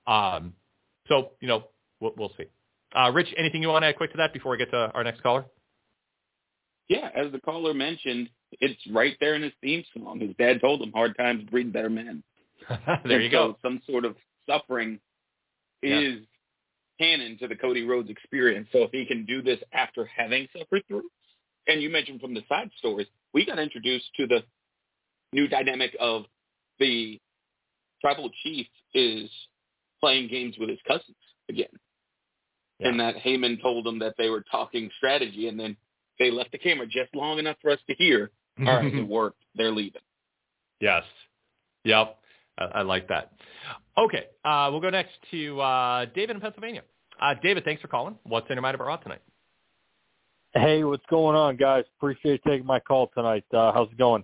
So, we'll see. Rich, anything you want to add quick to that before we get to our next caller? Yeah, as the caller mentioned, it's right there in his theme song. His dad told him hard times breed better men. There you go. Some sort of suffering is canon to the Cody Rhodes experience. So if he can do this after having suffered through, and you mentioned from the side stories, we got introduced to the new dynamic of the tribal chief is playing games with his cousins again. Yeah. And that Heyman told them that they were talking strategy, and then they left the camera just long enough for us to hear, all right, it worked. They're leaving. Yes. Yep. I like that. Okay. We'll go next to David in Pennsylvania. David, thanks for calling. What's in your mind about Raw tonight? Hey, what's going on, guys? Appreciate you taking my call tonight. How's it going?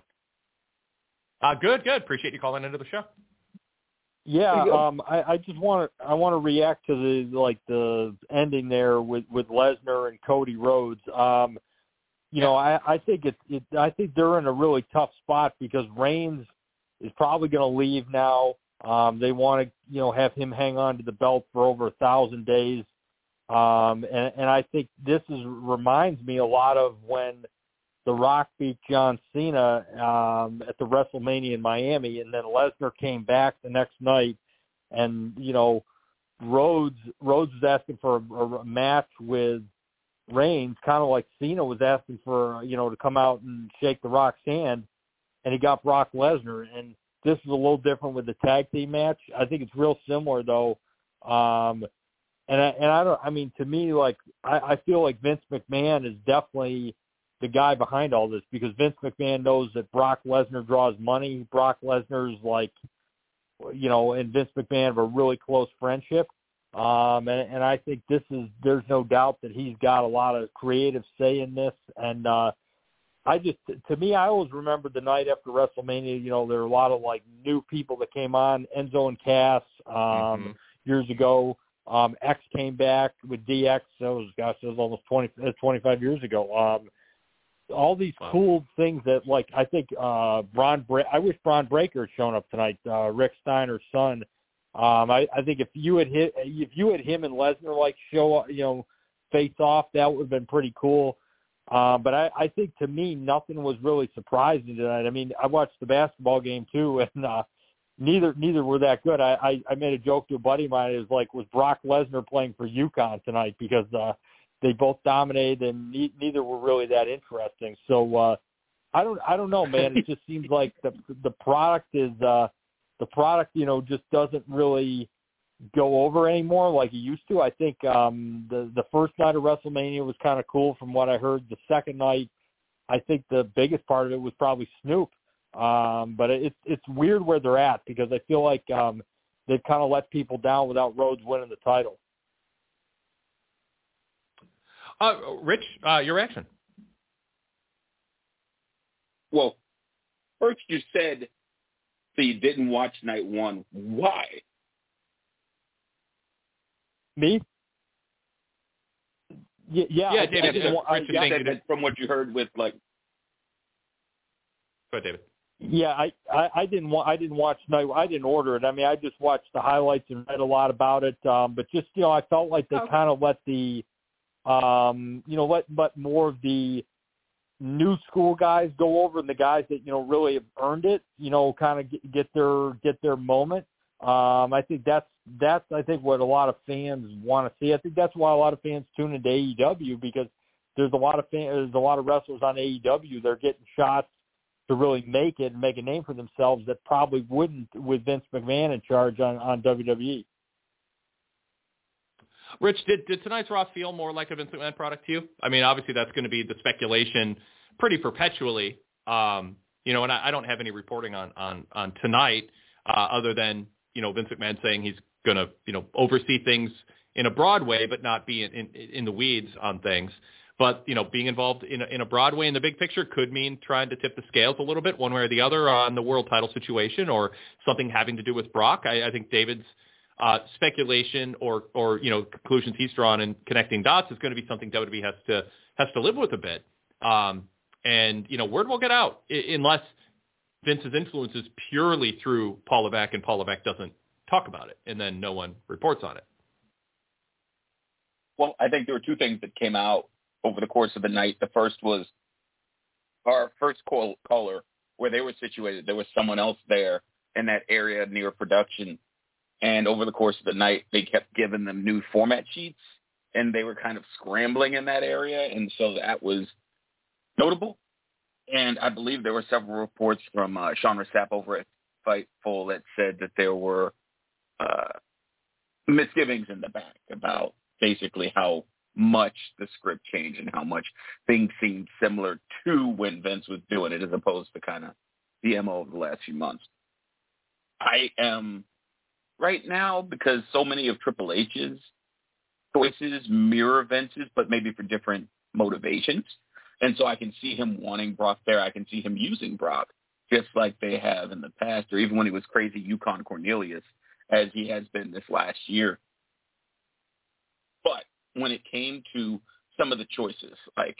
Good. Appreciate you calling into the show. Yeah, I just want to react to the ending there with Lesnar and Cody Rhodes. I think I think they're in a really tough spot because Reigns is probably going to leave now. They want to have him hang on to the belt for over 1,000 days. And I think this reminds me a lot of when The Rock beat John Cena at the WrestleMania in Miami, and then Lesnar came back the next night, and Rhodes was asking for a match with Reigns, kind of like Cena was asking for to come out and shake The Rock's hand, and he got Brock Lesnar. And this is a little different with the tag team match. I think it's real similar though. To me, I feel like Vince McMahon is definitely the guy behind all this because Vince McMahon knows that Brock Lesnar draws money. Brock Lesnar's and Vince McMahon have a really close friendship. And I think there's no doubt that he's got a lot of creative say in this. And I always remember the night after WrestleMania, there were a lot of new people that came on, Enzo and Cass years ago. X came back with DX. It was almost 25 years ago. All these cool things that I think I wish Braun Breaker had shown up tonight. Rick Steiner's son. I think if you had him and Lesnar show face off, that would have been pretty cool. But I think to me nothing was really surprising tonight. I mean, I watched the basketball game too, and neither were that good. I made a joke to a buddy of mine. It was was Brock Lesnar playing for UConn tonight because they both dominated and neither were really that interesting. So I don't know, man. It just seems like the product is just doesn't really go over anymore like it used to. I think the first night of WrestleMania was kind of cool from what I heard. The second night, I think the biggest part of it was probably Snoop. But it's weird where they're at because I feel like they've kind of let people down without Rhodes winning the title. Rich, your reaction? Well, first you said that you didn't watch night one. Why? Me? Yeah, David. From what you heard with Go ahead, David. Yeah, I didn't watch night. I didn't order it. I mean, I just watched the highlights and read a lot about it. But just I felt like they kind of let the let more of the new school guys go over and the guys that really have earned it. Kind of get their moment. I think that's I think what a lot of fans want to see. I think that's why a lot of fans tune into AEW because there's a lot of wrestlers on AEW. They're getting shots to really make it and make a name for themselves that probably wouldn't with Vince McMahon in charge on WWE. Rich, did tonight's Raw feel more like a Vince McMahon product to you? I mean, obviously that's going to be the speculation pretty perpetually. And I don't have any reporting on tonight other than, Vince McMahon saying he's going to, oversee things in a broad way, but not be in the weeds on things. But, being involved in a Broadway in the big picture could mean trying to tip the scales a little bit one way or the other on the world title situation or something having to do with Brock. I think David's speculation or conclusions he's drawn and connecting dots is going to be something WWE has to live with a bit. And word will get out unless Vince's influence is purely through Paul Levesque and Paul Levesque doesn't talk about it and then no one reports on it. Well, I think there were two things that came out over the course of the night. The first was our first caller where they were situated. There was someone else there in that area near production. And over the course of the night, they kept giving them new format sheets and they were kind of scrambling in that area. And so that was notable. And I believe there were several reports from Sean Rossap over at Fightful that said that there were misgivings in the back about basically how much the script changed and how much things seemed similar to when Vince was doing it as opposed to kind of the MO of the last few months. I am right now, because so many of Triple H's choices mirror Vince's, but maybe for different motivations. And so I can see him wanting Brock there. I can see him using Brock just like they have in the past, or even when he was crazy Yukon Cornelius, as he has been this last year. But when it came to some of the choices, like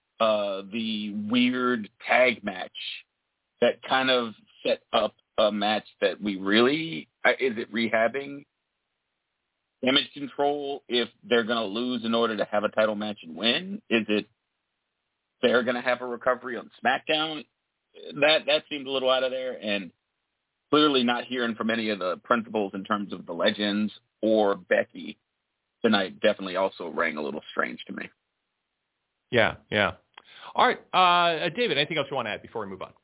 the weird tag match that kind of set up a match that we really, is it rehabbing Damage Control if they're going to lose in order to have a title match and win? Is it they're going to have a recovery on SmackDown? That seemed a little out of there, and clearly not hearing from any of the principals in terms of the Legends or Becky tonight definitely also rang a little strange to me. Yeah. All right, David, anything else you want to add before we move on?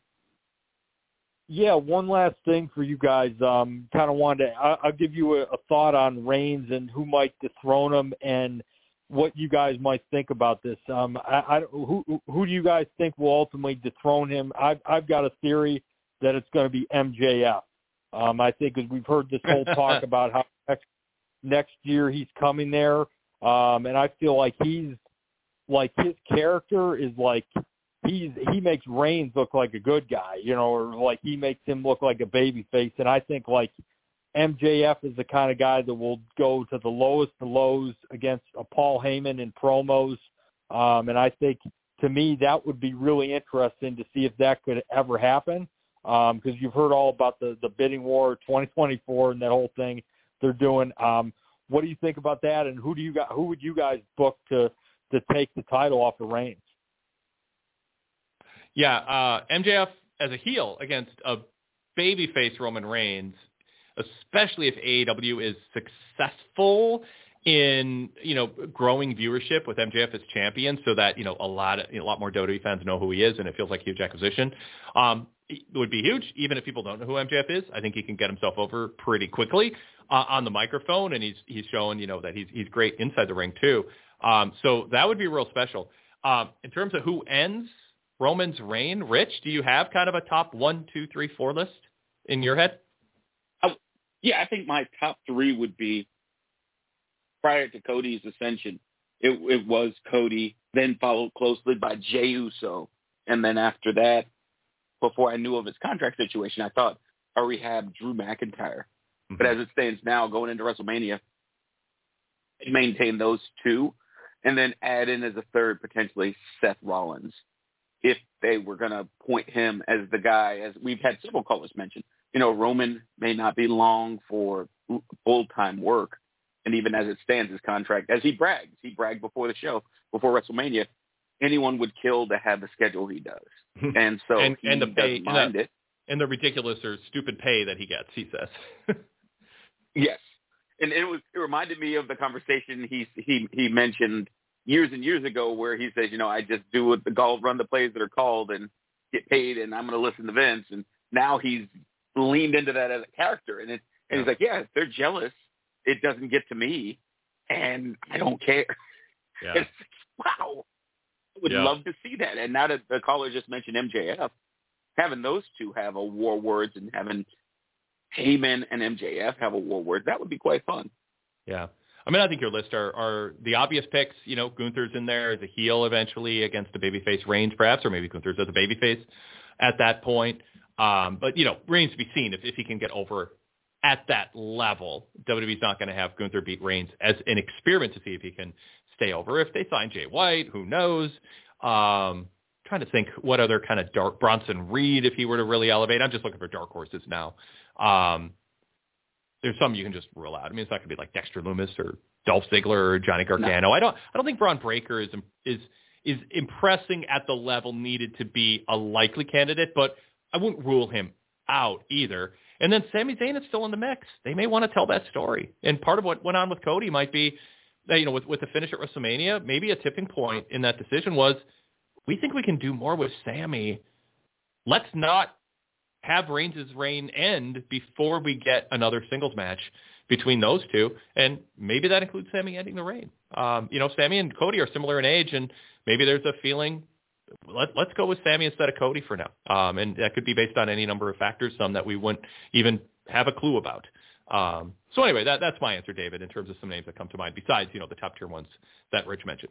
Yeah, one last thing for you guys. Kind of wanted to, I'll give you a thought on Reigns and who might dethrone him and what you guys might think about this. Who do you guys think will ultimately dethrone him? I've got a theory that it's going to be MJF. I think as we've heard this whole talk about how next year he's coming there, and I feel like he's like his character is like he makes Reigns look like a good guy, or like he makes him look like a baby face. And I think like MJF is the kind of guy that will go to the lowest of lows against a Paul Heyman in promos. And I think to me that would be really interesting to see if that could ever happen. Because you've heard all about the bidding war 2024 and that whole thing they're doing. What do you think about that? And who would you guys book to take the title off of Reigns? Yeah, MJF as a heel against a babyface Roman Reigns, especially if AEW is successful in, growing viewership with MJF as champion so that, a lot more WWE fans know who he is and it feels like a huge acquisition. It would be huge, even if people don't know who MJF is. I think he can get himself over pretty quickly on the microphone, and he's showing, that he's great inside the ring too. So that would be real special. In terms of who ends Roman's reign, Rich, do you have kind of a top 1, 2, 3, 4 list in your head? Yeah, I think my top 3 would be prior to Cody's ascension. It was Cody, then followed closely by Jey Uso, and then after that, before I knew of his contract situation, I thought a rehab Drew McIntyre. Mm-hmm. But as it stands now, going into WrestleMania, maintain those 2, and then add in as a third potentially Seth Rollins, if they were going to point him as the guy, as we've had several callers mention. Roman may not be long for full-time work, and even as it stands, his contract, as he bragged before the show, before WrestleMania, anyone would kill to have the schedel he does. And so and the pay, doesn't mind it. And the ridiculous or stupid pay that he gets, he says. Yes. And it reminded me of the conversation he mentioned years and years ago where he says, I just do what the golf run the plays that are called and get paid, and I'm going to listen to Vince. And now he's leaned into that as a character. And he's like, yeah, if they're jealous, it doesn't get to me, and I don't care. Yeah. Wow. I would love to see that. And now that the caller just mentioned MJF, having those two have a war words and having Heyman and MJF have a war word, that would be quite fun. Yeah. I mean, I think your list are the obvious picks. You know, Gunther's in there as a heel eventually against a babyface Reigns, perhaps, or maybe Gunther's as a babyface at that point. But, you know, remains to be seen if he can get over at that level. WWE's not going to have Gunther beat Reigns as an experiment to see if he can stay over. If they sign Jay White, who knows? Trying to think what other kind of dark Bronson Reed if he were to really elevate. I'm just looking for dark horses now. There's some you can just rule out. I mean, it's not going to be like Dexter Lumis or Dolph Ziggler or Johnny Gargano. No. I don't think Braun Breaker is impressing at the level needed to be a likely candidate, but I wouldn't rule him out either. And then Sami Zayn is still in the mix. They may want to tell that story. And part of what went on with Cody might be, you know, with the finish at WrestleMania, maybe a tipping point in that decision was, we think we can do more with Sami. Let's not have Reigns' reign end before we get another singles match between those two. And maybe that includes Sami ending the reign. You know, Sami and Cody are similar in age, and maybe there's a feeling, let's go with Sami instead of Cody for now. And that could be based on any number of factors, some that we wouldn't even have a clue about. So anyway, that's my answer, David, in terms of some names that come to mind, besides, you know, the top tier ones that Rich mentioned.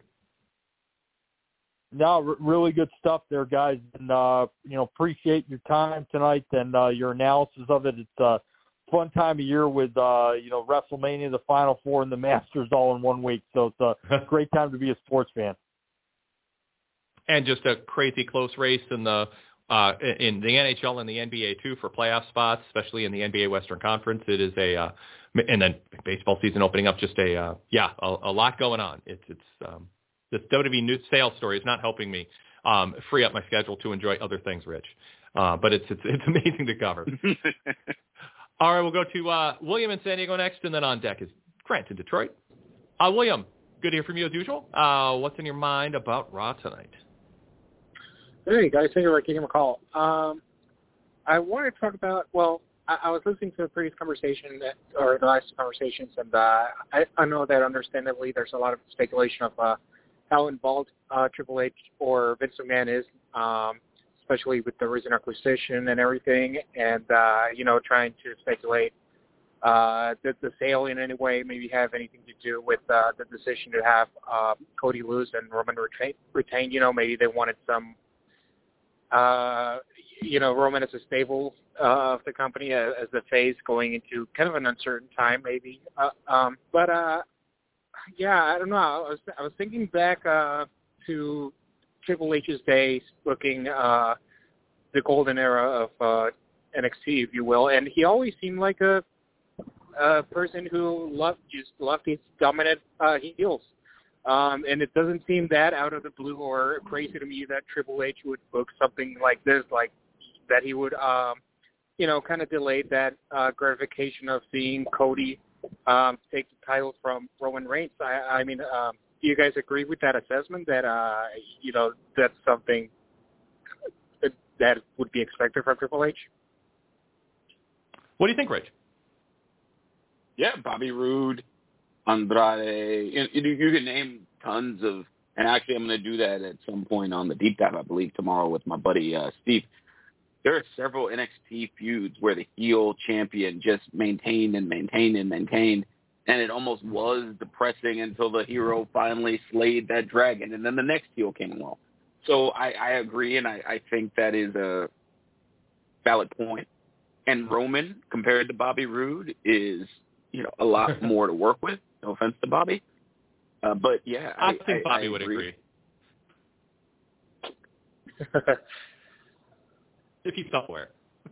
No, really good stuff there, guys. And, you know, appreciate your time tonight and your analysis of it. It's a fun time of year with, you know, WrestleMania, the Final Four, and the Masters all in 1 week. So it's a great time to be a sports fan. And just a crazy close race in the NHL and the NBA, too, for playoff spots, especially in the NBA Western Conference. It is and then baseball season opening up, just a lot going on. This WWE news sales story is not helping me free up my schedule to enjoy other things, Rich. But it's amazing to cover. All right, we'll go to William in San Diego next, and then on deck is Grant in Detroit. William, good to hear from you as usual. What's in your mind about Raw tonight? Hey, guys. Thank you for giving me a call. I wanted to talk about, I was listening to the previous conversation, or the last conversations, and I know that understandably there's a lot of speculation of how involved Triple H or Vince McMahon is, especially with the recent acquisition and everything, and, you know, trying to speculate that the sale in any way maybe have anything to do with the decision to have Cody lose and Roman retain. You know, maybe they wanted some, you know, Roman as a stable of the company as the face going into kind of an uncertain time maybe. Yeah, I don't know. I was thinking back to Triple H's days, looking the golden era of NXT, if you will, and he always seemed like a person who loved his dominant heels. And it doesn't seem that out of the blue or crazy to me that Triple H would book something like this, like that he would, you know, kind of delay that gratification of seeing Cody take the title from Roman Reigns. I mean, do you guys agree with that assessment that, you know, that's something that would be expected from Triple H? What do you think, Rich? Yeah, Bobby Roode, Andrade. You can name tons of, and actually I'm going to do that at some point on the Deep Dive, I believe, tomorrow with my buddy Steve. There are several NXT feuds where the heel champion just maintained, and it almost was depressing until the hero finally slayed that dragon, and then the next heel came along. So I agree, and I think that is a valid point. And Roman, compared to Bobby Roode, is, you know, a lot more to work with. No offense to Bobby. But, yeah, I think Bobby would agree. If he's self-aware.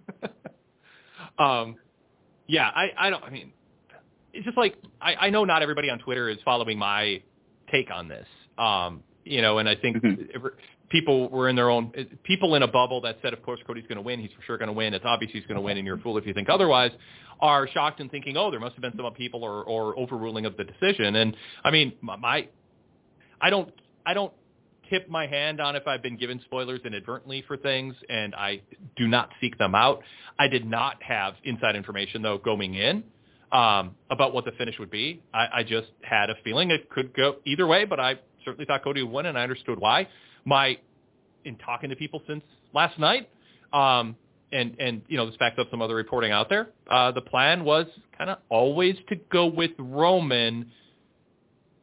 Yeah, I mean, it's just like, I know not everybody on Twitter is following my take on this. You know, and I think people were in their own, people in a bubble that said, of course, Cody's going to win. He's for sure going to win. It's obvious he's going to win, and you're a fool if you think otherwise, are shocked and thinking, oh, there must have been some people or overruling of the decision. And I mean, I don't tip my hand on if I've been given spoilers inadvertently for things, and I do not seek them out. I did not have inside information, though, going in about what the finish would be. I just had a feeling it could go either way, but I certainly thought Cody would win, and I understood why. In talking to people since last night, and you know, this backs up some other reporting out there, the plan was kind of always to go with Roman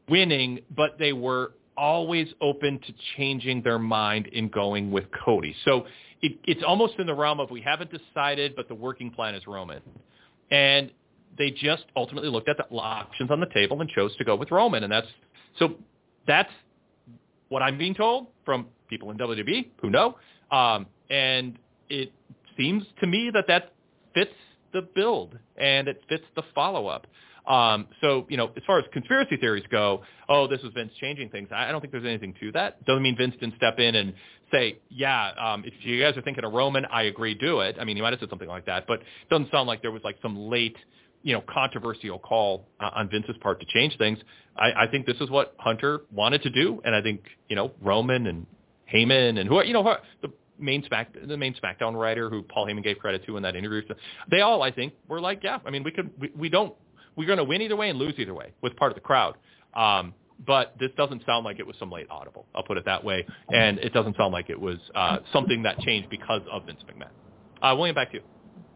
winning, but they were always open to changing their mind in going with Cody. So it's almost in the realm of we haven't decided, but the working plan is Roman. And they just ultimately looked at the options on the table and chose to go with Roman. And that's what I'm being told from people in WWE who know. And it seems to me that fits the build and it fits the follow-up. So, as far as conspiracy theories go, this was Vince changing things. I don't think there's anything to that. Doesn't mean Vince didn't step in and say, if you guys are thinking of Roman, I agree, do it. I mean, he might have said something like that, but it doesn't sound like there was like some late, controversial call on Vince's part to change things. I think this is what Hunter wanted to do. And I think, Roman and Heyman and the main SmackDown writer who Paul Heyman gave credit to in that interview, they all, I think, were like, we're going to win either way and lose either way with part of the crowd. But this doesn't sound like it was some late audible. I'll put it that way. And it doesn't sound like it was something that changed because of Vince McMahon. William, back to you.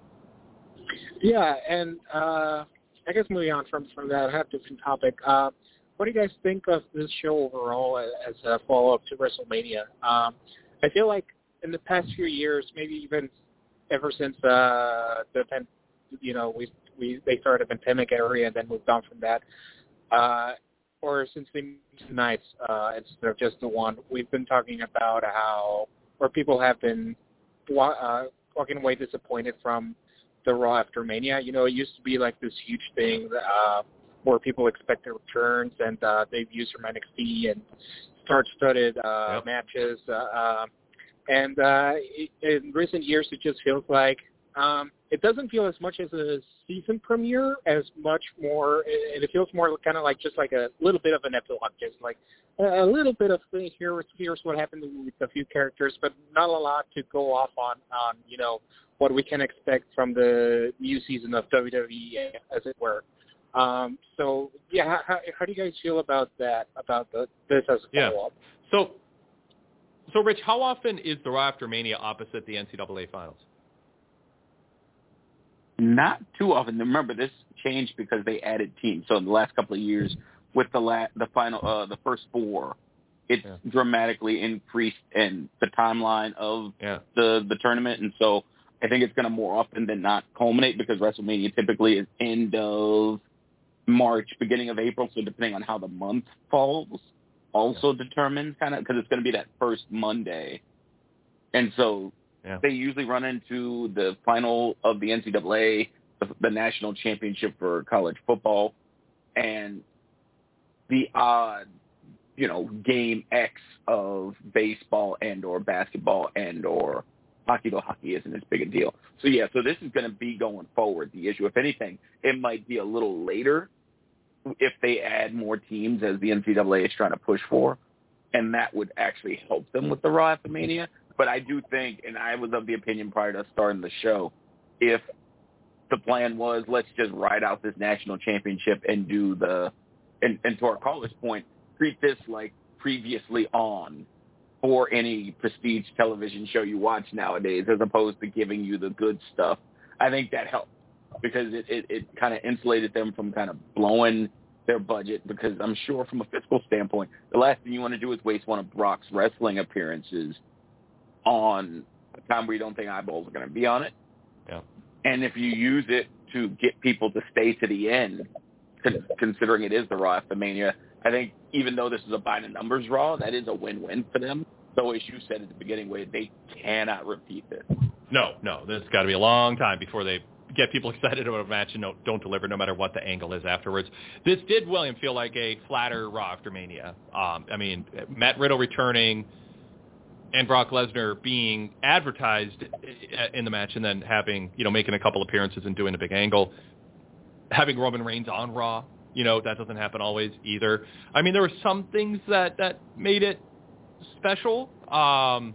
Yeah, and I guess moving on from that, I have a different topic. What do you guys think of this show overall as a follow-up to WrestleMania? I feel like in the past few years, maybe even ever since they started the pandemic area and then moved on from that, or since they moved to nights instead of just the one, we've been talking about where people have been walking away disappointed from the Raw after Mania. It used to be like this huge thing where people expected returns, and they've used from NXT and star-studded matches. And in recent years, it just feels like it doesn't feel as much as a season premiere, as much more, and it feels more kind of like just like a little bit of an epilogue, just like a little bit of here's what happened with a few characters, but not a lot to go off on what we can expect from the new season of WWE, as it were. So yeah, how do you guys feel about that? About this as a follow-up? So Rich, how often is the Raw after Mania opposite the NCAA finals? Not too often. Remember, this changed because they added teams. So in the last couple of years, with the final, the first four, it's dramatically increased in the timeline of the tournament, and so I think it's going to more often than not culminate, because WrestleMania typically is end of March, beginning of April. So depending on how the month falls, also determines kind of, because it's going to be that first Monday, and so. Yeah. They usually run into the final of the NCAA, the national championship for college football, and the odd, game X of baseball and or basketball and or hockey, though hockey isn't as big a deal. So this is going to be going forward. The issue, if anything, it might be a little later if they add more teams, as the NCAA is trying to push for, and that would actually help them with the Raw after Mania. But I do think, and I was of the opinion prior to starting the show, if the plan was let's just ride out this national championship and do and to our caller's point, treat this like previously on for any prestige television show you watch nowadays, as opposed to giving you the good stuff, I think that helped, because it kind of insulated them from kind of blowing their budget, because I'm sure from a fiscal standpoint, the last thing you want to do is waste one of Brock's wrestling appearances on a time where you don't think eyeballs are going to be on it. Yeah. And if you use it to get people to stay to the end, considering it is the Raw after Mania, I think even though this is a by the numbers Raw, that is a win-win for them. So as you said at the beginning, Wade, they cannot repeat this. No, this has got to be a long time before they get people excited about a match and don't deliver, no matter what the angle is afterwards. This did, William, feel like a flatter Raw after Mania. I mean, Matt Riddle returning and Brock Lesnar being advertised in the match, and then having, making a couple appearances and doing a big angle. Having Roman Reigns on Raw, that doesn't happen always either. I mean, there were some things that made it special, and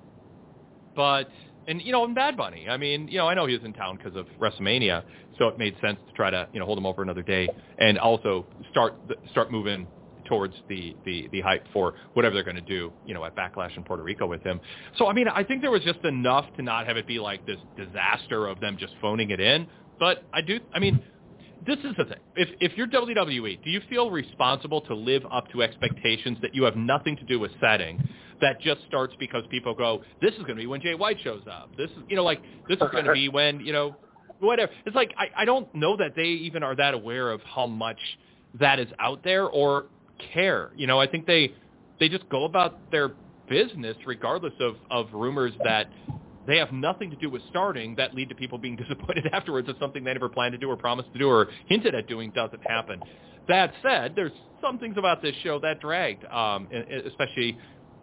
Bad Bunny. I mean, I know he was in town because of WrestleMania, so it made sense to try to, hold him over another day, and also start moving towards the hype for whatever they're going to do, at Backlash in Puerto Rico with him. So, I mean, I think there was just enough to not have it be like this disaster of them just phoning it in. But this is the thing. If you're WWE, do you feel responsible to live up to expectations that you have nothing to do with setting, that just starts because people go, this is going to be when Jay White shows up. This is, this is going to be when, whatever. It's like, I don't know that they even are that aware of how much that is out there or care. I think they just go about their business regardless of rumors that they have nothing to do with starting that lead to people being disappointed afterwards if something they never planned to do or promised to do or hinted at doing doesn't happen. That said, there's some things about this show that dragged, especially,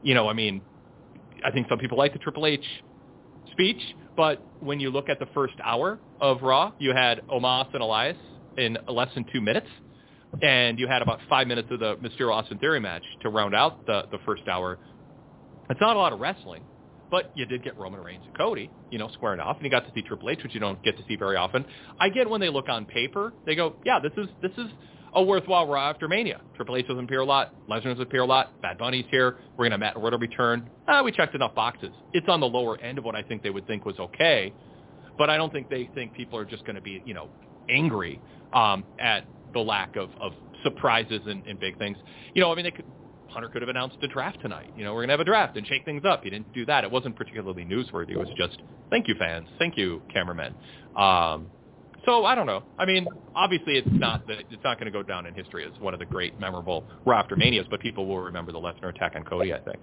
I think some people like the Triple H speech, but when you look at the first hour of Raw, you had Omos and Elias in less than 2 minutes, and you had about 5 minutes of the Mysterio-Austin Theory match to round out the first hour. It's not a lot of wrestling, but you did get Roman Reigns and Cody, squaring off, and you got to see Triple H, which you don't get to see very often. I get when they look on paper, they go, yeah, this is a worthwhile Raw after Mania. Triple H doesn't appear a lot. Lesnar doesn't appear a lot. Bad Bunny's here. We're going to have Matt Riddle return. We checked enough boxes. It's on the lower end of what I think they would think was okay, but I don't think they think people are just going to be, angry at the lack of surprises and big things. Hunter could have announced a draft tonight. We're going to have a draft and shake things up. He didn't do that. It wasn't particularly newsworthy. It was just, thank you, fans. Thank you, cameramen. So I don't know. Obviously it's not going to go down in history as one of the great, memorable Raw after Manias, but people will remember the Lesnar attack on Cody, I think.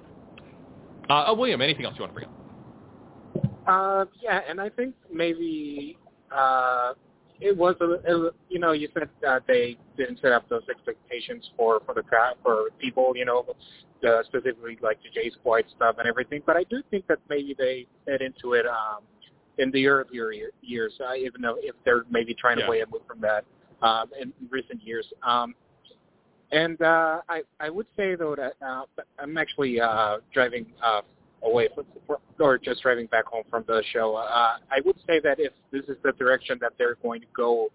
William, anything else you want to bring up? Yeah, and I think maybe it was you said that they didn't set up those expectations for the crowd, for people, specifically like the Jay White stuff and everything. But I do think that maybe they fed into it in the earlier years, even though if they're maybe trying to move from that in recent years. And I would say though that I'm actually driving away or just driving back home from the show. I would say that if this is the direction that they're going to go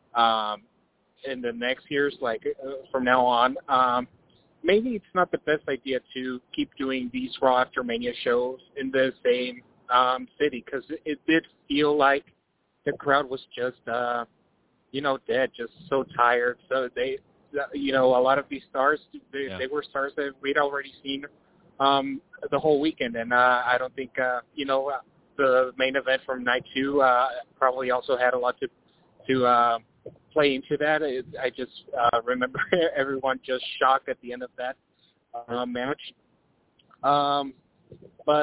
in the next years, like from now on, maybe it's not the best idea to keep doing these Raw after Mania shows in the same city, because it did feel like the crowd was just dead, just so tired. So they, a lot of these stars, they were stars that we'd already seen the whole weekend, and I don't think the main event from night 2 probably also had a lot to play into that. I just remember everyone just shocked at the end of that match. But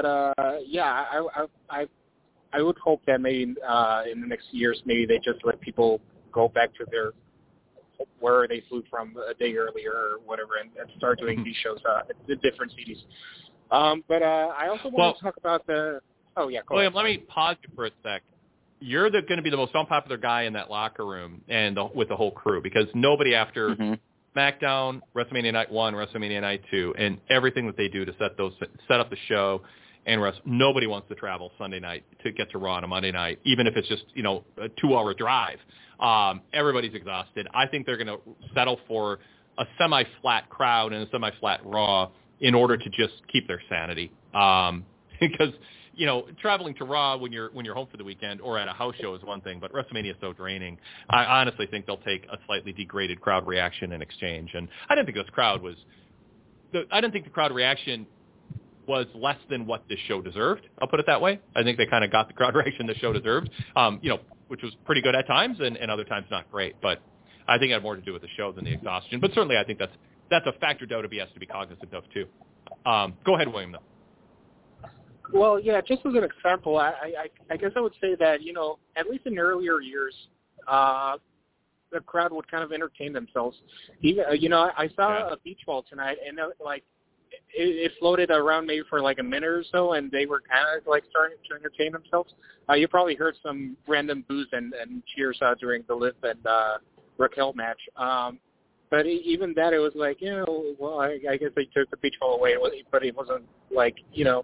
I would hope that maybe in the next years, maybe they just let people go back to where they flew from a day earlier or whatever, and start doing these shows in different cities. But I also want to talk about the. Oh yeah, William, let me pause you for a sec. You're going to be the most unpopular guy in that locker room and with the whole crew, because nobody after SmackDown, WrestleMania Night 1, WrestleMania Night 2, and everything that they do to set up the show, and nobody wants to travel Sunday night to get to Raw on a Monday night, even if it's just a 2-hour drive. Everybody's exhausted. I think they're going to settle for a semi-flat crowd and a semi-flat Raw in order to just keep their sanity. Because traveling to Raw when you're home for the weekend or at a house show is one thing, but WrestleMania is so draining. I honestly think they'll take a slightly degraded crowd reaction in exchange. And I didn't think the crowd reaction was less than what this show deserved. I'll put it that way. I think they kind of got the crowd reaction the show deserved, which was pretty good at times and other times not great. But I think it had more to do with the show than the exhaustion. But certainly I think that's a factor WWE has to be cognizant of too. Go ahead, William, though. Well, yeah, just as an example, I guess I would say that, at least in earlier years, the crowd would kind of entertain themselves. Even, I saw a beach ball tonight, and it floated around maybe for like a minute or so, and they were kind of like starting to entertain themselves. You probably heard some random boos and cheers during the Liv and Raquel match. But even that, it was like, I guess they took the beach ball away, but it wasn't like,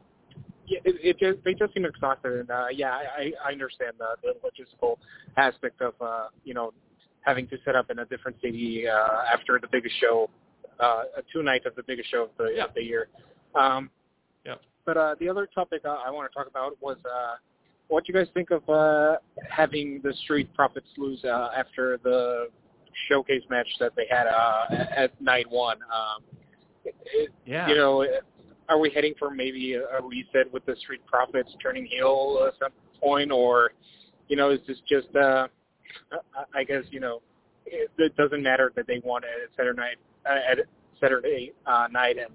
they just seem exhausted, and I understand the logistical aspect of having to set up in a different city after the biggest show, 2 nights of the biggest show of the year. But the other topic I want to talk about was what you guys think of having the Street Profits lose after the showcase match that they had at night one? You know, are we heading for maybe a reset with the Street Profits turning heel at some point, or, you know, is this just, I guess, you know, it doesn't matter that they won at Saturday night, and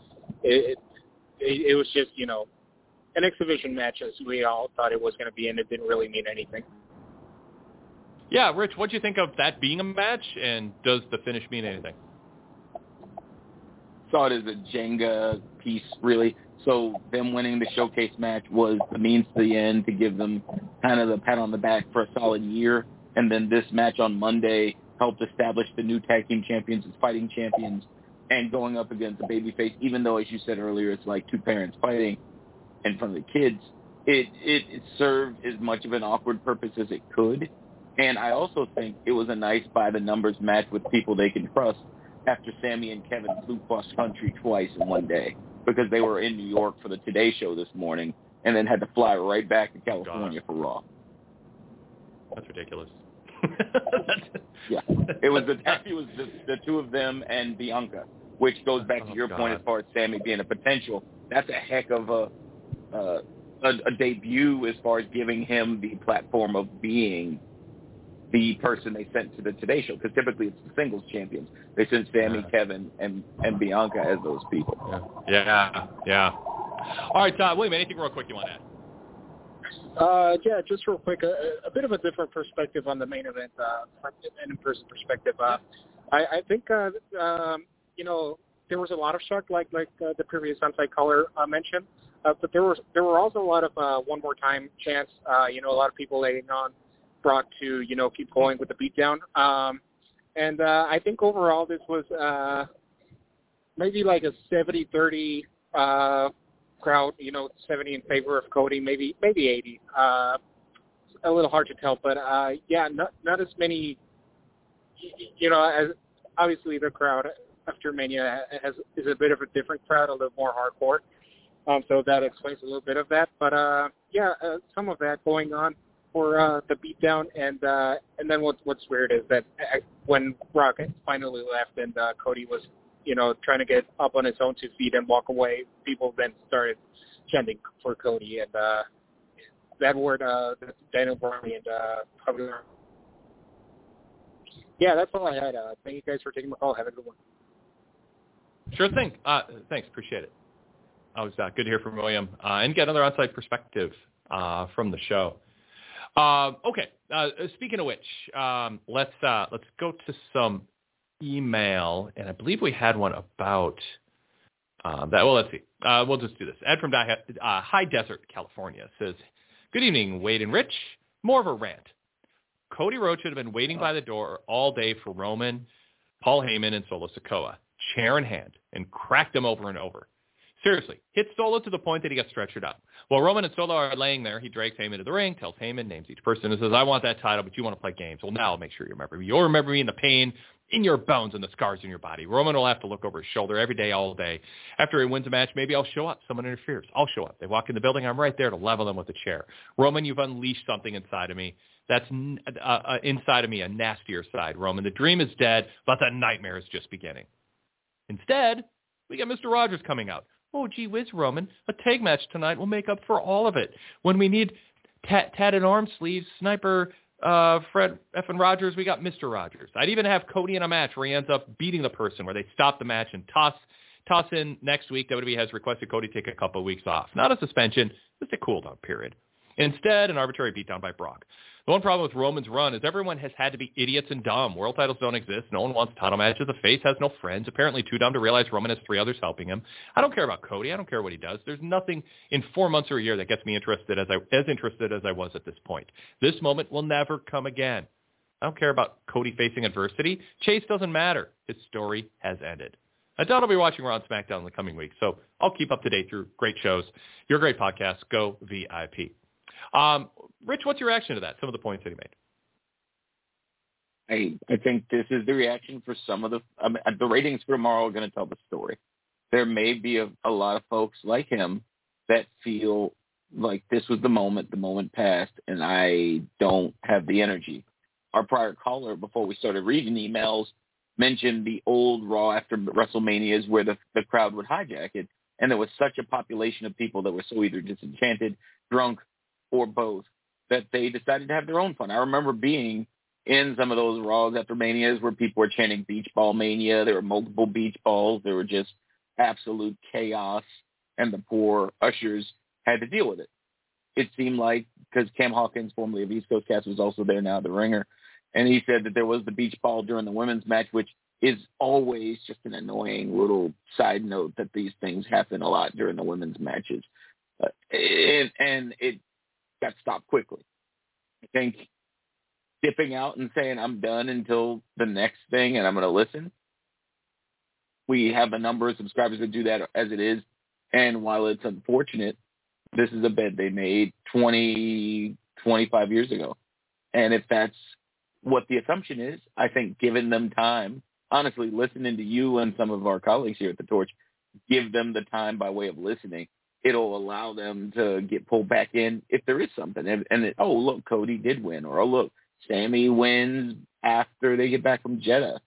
it was just, you know, an exhibition match as we all thought it was going to be, and it didn't really mean anything. Yeah, Rich, what do you think of that being a match, and does the finish mean anything? Saw it as a Jenga piece, really. So them winning the showcase match was the means to the end to give them kind of the pat on the back for a solid year. And then this match on Monday helped establish the new tag team champions as fighting champions and going up against the babyface, even though, as you said earlier, it's like two parents fighting in front of the kids. It served as much of an awkward purpose as it could. And I also think it was a nice by-the-numbers match with people they can trust after Sammy and Kevin flew cross-country twice in one day because they were in New York for the Today Show this morning and then had to fly right back to California for Raw. That's ridiculous. Yeah. It was the two of them and Bianca, which goes back to your point as far as Sammy being a potential. That's a heck of a debut as far as giving him the platform of being the person they sent to the Today Show, because typically it's the singles champions. They sent Sammy, Kevin, and Bianca as those people. Yeah. All right, William, anything real quick you want to add? Yeah, just real quick, a bit of a different perspective on the main event, an in-person perspective. I think, you know, there was a lot of shock, like the previous on-site caller mentioned, but there were also a lot of one more time chants. You know, a lot of people laying on Brock to, you know, keep going with the beatdown. And I think overall this was maybe like a 70-30 crowd, you know, 70 in favor of Cody, maybe 80. A little hard to tell, but yeah, not as many, you know, as obviously the crowd after Mania is a bit of a different crowd, a little more hardcore. So that explains a little bit of that. But yeah, some of that going on for the beatdown, and then what's weird is that when Brock finally left and Cody was, you know, trying to get up on his own 2 feet and walk away, people then started chanting for Cody, and that word, Daniel Bryan, and probably. Yeah, that's all I had. Thank you guys for taking my call. Have a good one. Sure thing. Thanks. Appreciate it. Always good to hear from William and get another on-site perspective from the show. Okay. Speaking of which, let's go to some email, and I believe we had one about that. Well, let's see. We'll just do this. Ed from High Desert, California says, "Good evening, Wade and Rich. More of a rant. Cody Rhodes should have been waiting by the door all day for Roman, Paul Heyman, and Solo Sikoa, chair in hand, and cracked them over and over. Seriously, hit Solo to the point that he got stretchered out. While Roman and Solo are laying there, he drags Heyman to the ring, tells Heyman, names each person, and says, I want that title, but you want to play games. Well, now I'll make sure you remember me. You'll remember me in the pain in your bones and the scars in your body. Roman will have to look over his shoulder every day, all day. After he wins a match, maybe I'll show up. Someone interferes. I'll show up. They walk in the building. I'm right there to level them with a chair. Roman, you've unleashed something inside of me. That's inside of me, a nastier side, Roman. The dream is dead, but the nightmare is just beginning. Instead, we got Mr. Rogers coming out. Oh, gee whiz, Roman. A tag match tonight will make up for all of it. When we need tatted arm sleeves, Sniper, Fred F. and Rogers, we got Mr. Rogers. I'd even have Cody in a match where he ends up beating the person, where they stop the match and toss in next week. WWE has requested Cody take a couple of weeks off. Not a suspension, just a cool-down period. Instead, an arbitrary beatdown by Brock. The one problem with Roman's run is everyone has had to be idiots and dumb. World titles don't exist. No one wants title matches. The face has no friends. Apparently too dumb to realize Roman has 3 others helping him. I don't care about Cody. I don't care what he does. There's nothing in 4 months or a year that gets me as interested as I was at this point. This moment will never come again. I don't care about Cody facing adversity. Chase doesn't matter. His story has ended. I doubt I'll be watching Raw and SmackDown in the coming weeks, so I'll keep up to date through great shows. Your great podcast. Go VIP. Rich, what's your reaction to that? Some of the points that he made. I think this is the reaction for some of the ratings for tomorrow are going to tell the story. There may be a lot of folks like him that feel like this was the moment passed, and I don't have the energy. Our prior caller, before we started reading emails, mentioned the old Raw after WrestleManias where the crowd would hijack it, and there was such a population of people that were so either disenchanted, drunk, or both, that they decided to have their own fun. I remember being in some of those Raws after Manias where people were chanting Beach Ball Mania. There were multiple beach balls. There were just absolute chaos, and the poor ushers had to deal with it. It seemed like, because Cam Hawkins, formerly of East Coast Cast, was also there now, the ringer, and he said that there was the beach ball during the women's match, which is always just an annoying little side note that these things happen a lot during the women's matches. And it got stopped quickly. I think dipping out and saying I'm done until the next thing and I'm going to listen. We have a number of subscribers that do that as it is. And while it's unfortunate, this is a bet they made 20, 25 years ago. And if that's what the assumption is, I think giving them time, honestly, listening to you and some of our colleagues here at The Torch, give them the time by way of listening. It'll allow them to get pulled back in if there is something. And oh, look, Cody did win. Or, oh, look, Sammy wins after they get back from Jeddah.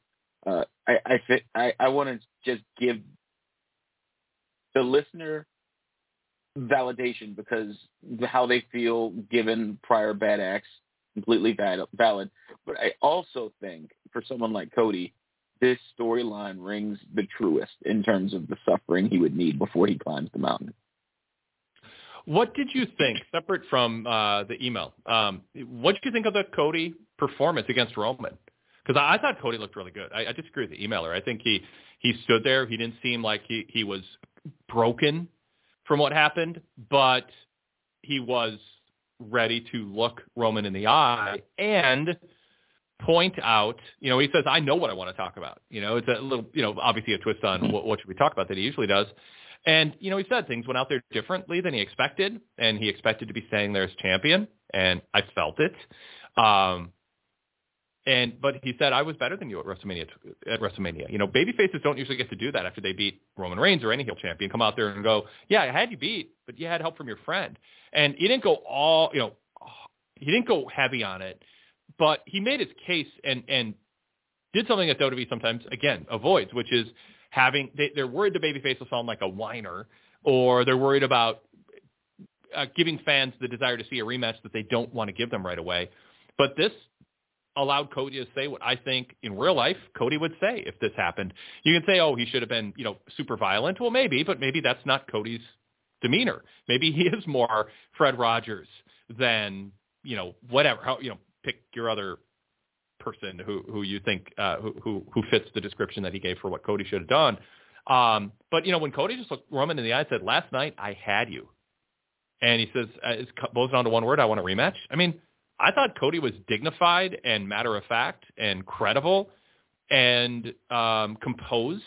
I want to just give the listener validation because how they feel given prior bad acts, completely valid. But I also think for someone like Cody, this storyline rings the truest in terms of the suffering he would need before he climbs the mountain. What did you think, separate from the email, what did you think of the Cody performance against Roman? Because I thought Cody looked really good. I disagree with the emailer. I think he stood there. He didn't seem like he was broken from what happened, but he was ready to look Roman in the eye and point out, he says, I know what I want to talk about. It's a little, obviously a twist on what should we talk about that he usually does. And, he said things went out there differently than he expected, and he expected to be staying there as champion, and I felt it. But he said, I was better than you at WrestleMania. Babyfaces don't usually get to do that after they beat Roman Reigns or any heel champion. Come out there and go, yeah, I had you beat, but you had help from your friend. And he didn't go he didn't go heavy on it, but he made his case and did something that WWE sometimes, again, avoids, which is they're worried the babyface will sound like a whiner, or they're worried about giving fans the desire to see a rematch that they don't want to give them right away. But this allowed Cody to say what I think in real life Cody would say if this happened. You can say, oh, he should have been, super violent. Well, maybe, but maybe that's not Cody's demeanor. Maybe he is more Fred Rogers than, whatever. Pick your other person who you think who fits the description that he gave for what Cody should have done. But when Cody just looked Roman in the eye and said, last night I had you, and he says it boils down to one word, I want a rematch. I mean, I thought Cody was dignified and matter of fact and credible and composed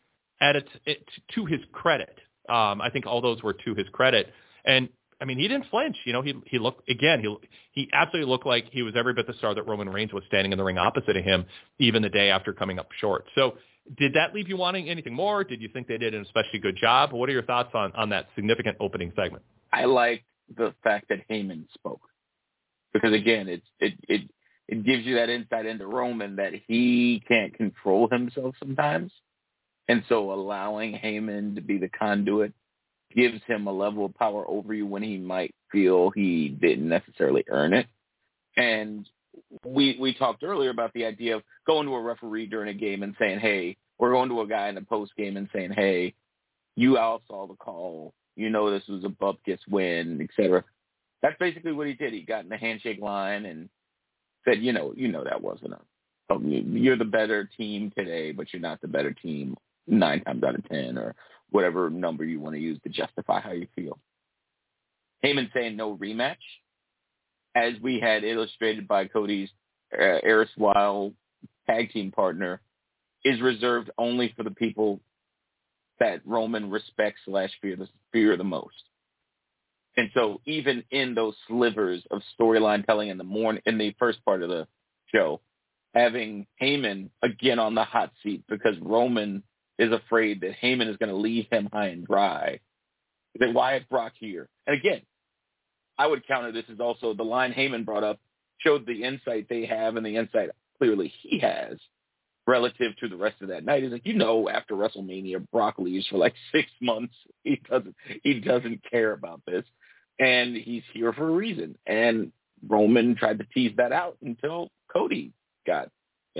to his credit. I think all those were to his credit. And I mean, he didn't flinch. He looked, again, he absolutely looked like he was every bit the star that Roman Reigns was standing in the ring opposite of him, even the day after coming up short. So did that leave you wanting anything more? Did you think they did an especially good job? What are your thoughts on that significant opening segment? I like the fact that Heyman spoke because, again, it gives you that insight into Roman that he can't control himself sometimes. And so allowing Heyman to be the conduit gives him a level of power over you when he might feel he didn't necessarily earn it. And we talked earlier about the idea of going to a referee during a game and saying, hey, or going to a guy in the post game and saying, hey, you all saw the call. This was a Bupkis win, et cetera. That's basically what he did. He got in the handshake line and said, that wasn't you're the better team today, but you're not the better team 9 times out of 10 or whatever number you want to use to justify how you feel. Heyman saying no rematch, as we had illustrated by Cody's erstwhile tag team partner, is reserved only for the people that Roman respects / fear the most. And so even in those slivers of storyline telling in the first part of the show, having Heyman again on the hot seat because Roman is afraid that Heyman is going to leave him high and dry. Then why is Brock here? And again, I would counter this as also the line Heyman brought up showed the insight they have and the insight clearly he has relative to the rest of that night. Is like, after WrestleMania, Brock leaves for like 6 months. He doesn't care about this, and he's here for a reason. And Roman tried to tease that out until Cody got,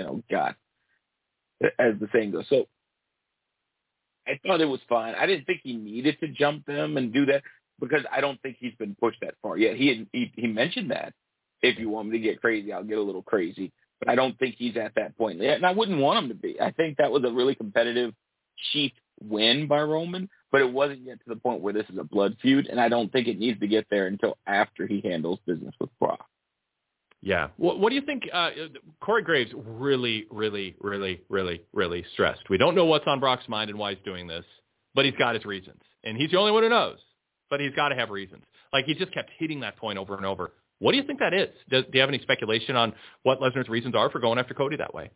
as the saying goes. So I thought it was fine. I didn't think he needed to jump them and do that because I don't think he's been pushed that far yet. He mentioned that if you want me to get crazy, I'll get a little crazy. But I don't think he's at that point yet, and I wouldn't want him to be. I think that was a really competitive, cheap win by Roman, but it wasn't yet to the point where this is a blood feud, and I don't think it needs to get there until after he handles business with Brock. Yeah. What do you think? Corey Graves really, really, really, really, really stressed. We don't know what's on Brock's mind and why he's doing this, but he's got his reasons, and he's the only one who knows. But he's got to have reasons. Like, he just kept hitting that point over and over. What do you think that is? Do you have any speculation on what Lesnar's reasons are for going after Cody that way?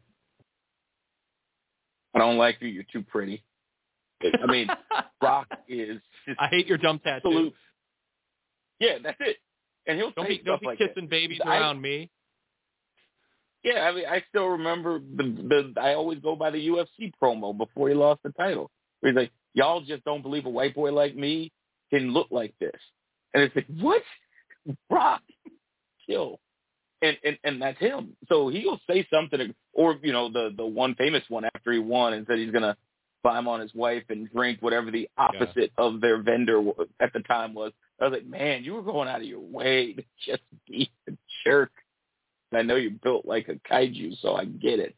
I don't like you. You're too pretty. I mean, Brock is just I hate your dumb tattoo. Yeah, that's it. And he'll don't say be stuff like kissing that. babies around me. Yeah, I mean, I still remember I always go by the UFC promo before he lost the title. Where he's like, y'all just don't believe a white boy like me can look like this. And it's like, what? Brock, chill. And that's him. So he'll say something, or, the one famous one after he won and said he's going to climb on his wife and drink whatever the opposite of their vendor at the time was. I was like, man, you were going out of your way to just be a jerk. And I know you're built like a kaiju, so I get it.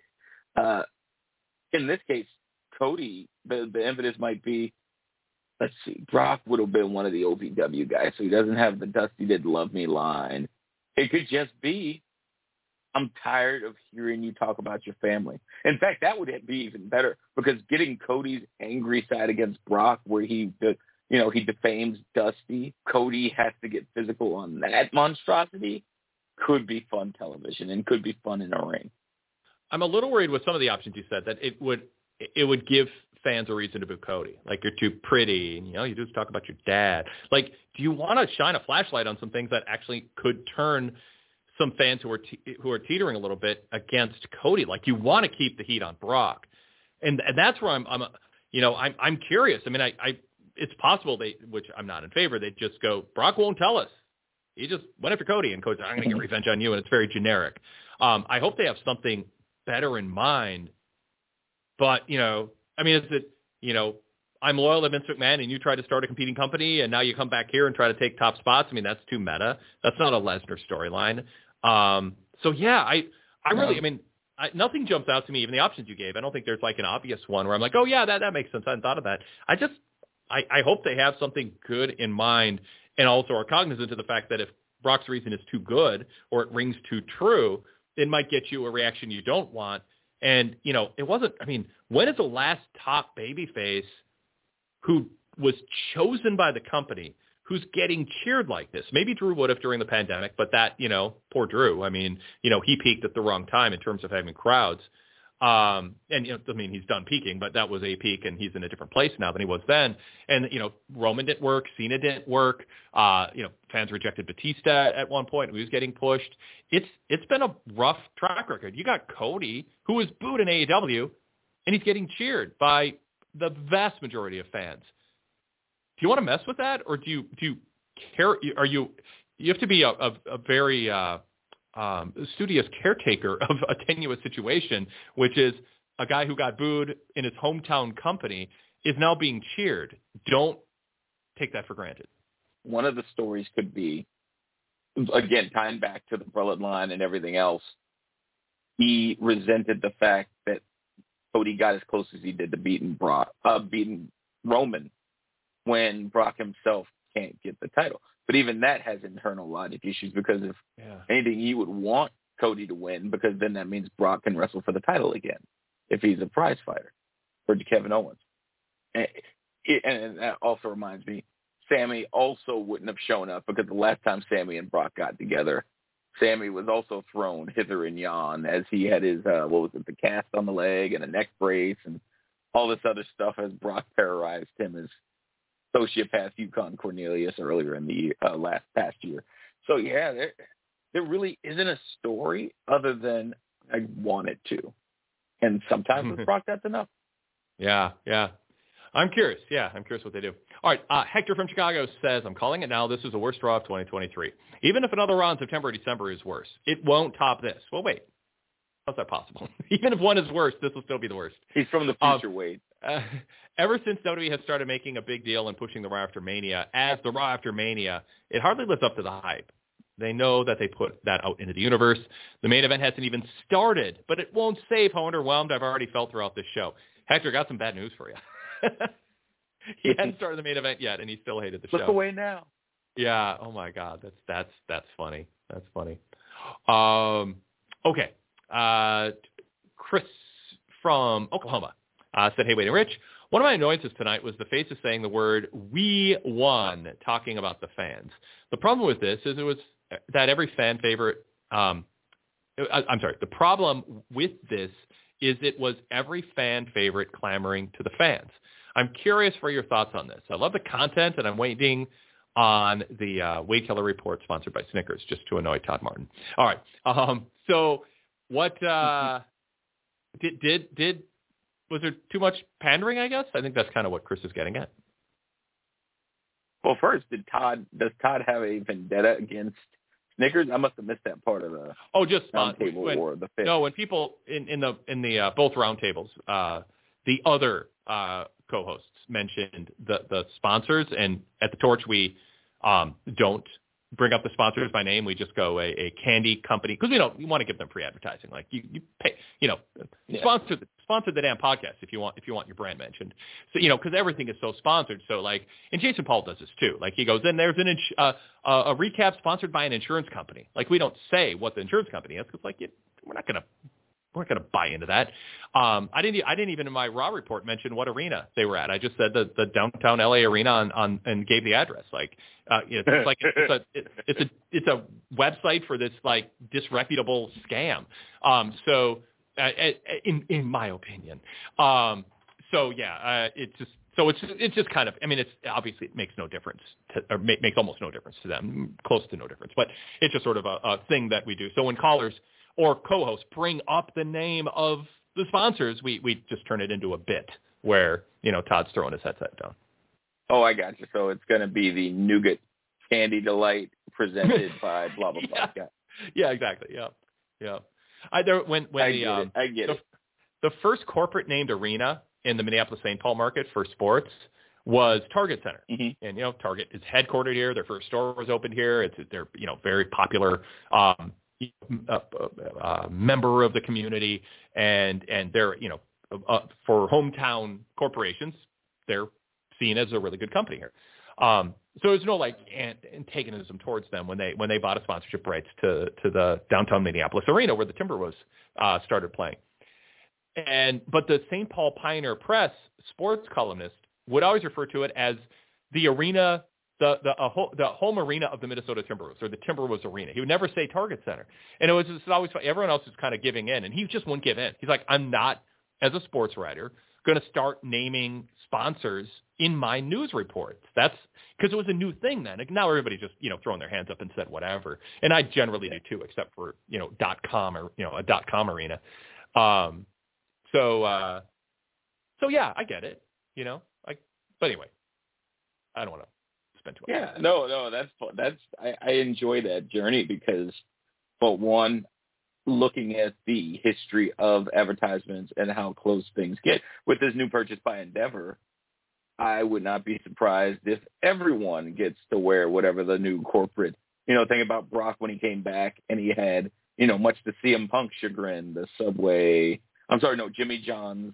In this case, Cody, the impetus might be, let's see, Brock would have been one of the OVW guys, so he doesn't have the Dusty Did Love Me line. It could just be, I'm tired of hearing you talk about your family. In fact, that would be even better, because getting Cody's angry side against Brock, where he defames Dusty, Cody has to get physical on that monstrosity, could be fun television and could be fun in a ring. I'm a little worried with some of the options you said that it would give fans a reason to boo Cody. Like, you're too pretty, and you just talk about your dad. Like, do you want to shine a flashlight on some things that actually could turn some fans who are teetering a little bit against Cody? Like, you want to keep the heat on Brock, and that's where I'm curious. I mean, it's possible which I'm not in favor, they just go, Brock won't tell us. He just went after Cody, and Cody's, I'm going to get revenge on you, and it's very generic. I hope they have something better in mind. But, I mean, is it, I'm loyal to Vince McMahon and you try to start a competing company and now you come back here and try to take top spots? I mean, that's too meta. That's not a Lesnar storyline. So, yeah, I really, I mean, nothing jumps out to me, even the options you gave. I don't think there's like an obvious one where I'm like, oh, yeah, that makes sense. I hadn't thought of that. I hope they have something good in mind and also are cognizant of the fact that if Brock's reason is too good or it rings too true, it might get you a reaction you don't want. And, it wasn't, I mean, when is the last top babyface who was chosen by the company who's getting cheered like this? Maybe Drew would have during the pandemic, but that, poor Drew, I mean, he peaked at the wrong time in terms of having crowds. And, I mean, he's done peaking, but that was a peak and he's in a different place now than he was then. And, Roman didn't work. Cena didn't work. Fans rejected Batista at one point. He was getting pushed. It's been a rough track record. You got Cody, who was booed in AEW, and he's getting cheered by the vast majority of fans. Do you want to mess with that? Or do you care? You have to be a very, studious caretaker of a tenuous situation, which is a guy who got booed in his hometown company is now being cheered. Don't take that for granted. One of the stories could be, again, tying back to the bloodline and everything else, he resented the fact that Cody got as close as he did to beating Roman when Brock himself can't get the title. But even that has internal logic issues, because if anything, he would want Cody to win, because then that means Brock can wrestle for the title again if he's a prize fighter for Kevin Owens. And that also reminds me, Sammy also wouldn't have shown up, because the last time Sammy and Brock got together, Sammy was also thrown hither and yon as he had his, the cast on the leg and a neck brace and all this other stuff as Brock terrorized him as sociopath Yukon Cornelius earlier in the past year. So yeah, there really isn't a story other than I want it to, and sometimes with Brock that's enough. Yeah. I'm curious. Yeah, I'm curious what they do. All right, Hector from Chicago says, I'm calling it now. This is the worst Raw of 2023. Even if another Raw in September or December is worse, it won't top this. Well, wait. How's that possible? Even if one is worse, this will still be the worst. He's from the future, Wade. Ever since WWE has started making a big deal and pushing the Raw After Mania as the Raw After Mania, it hardly lives up to the hype. They know that they put that out into the universe. The main event hasn't even started, but it won't save how underwhelmed I've already felt throughout this show. Hector, got some bad news for you. He hadn't started the main event yet, and he still hated the show. Look away now. Yeah. Oh my God. That's funny. That's funny. Okay. Chris from Oklahoma said, "Hey, Wade and Rich, one of my annoyances tonight was the faces saying the word 'we won,' talking about the fans. The problem with this is it was that every fan favorite. The problem with this is it was every fan favorite clamoring to the fans. I'm curious for your thoughts on this. I love the content, and I'm waiting on the Wade Keller Report sponsored by Snickers just to annoy Todd Martin. All right. So what was there too much pandering, I guess? I think that's kind of what Chris is getting at. Well, first, does Todd have a vendetta against Snickers? I must have missed that part of the roundtable or the fifth. No, when people in the both roundtables, the other co-hosts mentioned the sponsors, and at the Torch we don't bring up the sponsors by name. We just go a candy company because we want to give them free advertising. Like you pay, sponsor the damn podcast if you want your brand mentioned. So because everything is so sponsored. So like, and Jason Paul does this too. Like he goes in, there's a recap sponsored by an insurance company. Like we don't say what the insurance company is because we're not gonna buy into that. I didn't even in my Raw report mention what arena they were at. I just said the downtown LA arena and gave the address. It's a website for this like disreputable scam. In my opinion. It's just kind of, I mean, it's obviously it makes no difference makes almost no difference to them, close to no difference, but it's just sort of a thing that we do. So when callers or co-hosts bring up the name of the sponsors, we just turn it into a bit where, Todd's throwing his headset down. Oh, I got you. So it's going to be the Nougat Candy Delight presented by blah, blah, blah. Yeah, exactly. Yeah. I get it. The first corporate named arena in the Minneapolis-St. Paul market for sports was Target Center. Mm-hmm. And, Target is headquartered here. Their first store was opened here. They're very popular member of the community, and they're for hometown corporations, they're seen as a really good company here. So there's no antagonism towards them when they bought a sponsorship rights to the downtown Minneapolis arena where the Timberwolves started playing. But the St. Paul Pioneer Press sports columnist would always refer to it as the arena. The home arena of the Minnesota Timberwolves, or the Timberwolves arena. He would never say Target Center. And it was just always, everyone else was kind of giving in, and he just wouldn't give in. He's like, I'm not, as a sports writer, going to start naming sponsors in my news reports. That's because it was a new thing then. Now everybody's just, throwing their hands up and said whatever. And I generally do too, except for, .com or, a .com arena. So yeah, I get it, but anyway, I don't want to. Yeah, no, that's I enjoy that journey because, well, one, looking at the history of advertisements and how close things get with this new purchase by Endeavor, I would not be surprised if everyone gets to wear whatever the new corporate, thing about Brock when he came back and he had, much to CM Punk's chagrin, the Jimmy John's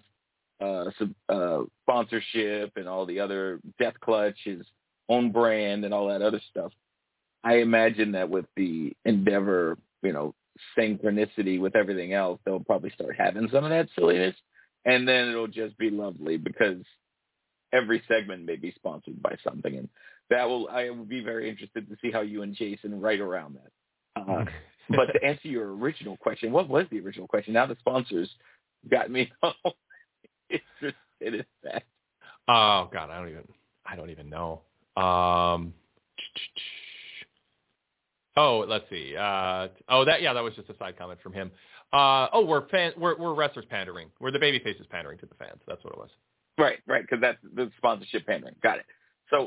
sponsorship and all the other Death Clutch, his own brand and all that other stuff. I imagine that with the Endeavor, synchronicity with everything else, they'll probably start having some of that silliness, and then it'll just be lovely because every segment may be sponsored by something, and I will be very interested to see how you and Jason write around that. But to answer your original question, what was the original question? Now the sponsors got me interested in that. Oh God, I don't even know. Oh, let's see. That was just a side comment from him. We're wrestlers pandering. We're the baby faces pandering to the fans. That's what it was. Right, because that's the sponsorship pandering. Got it. So,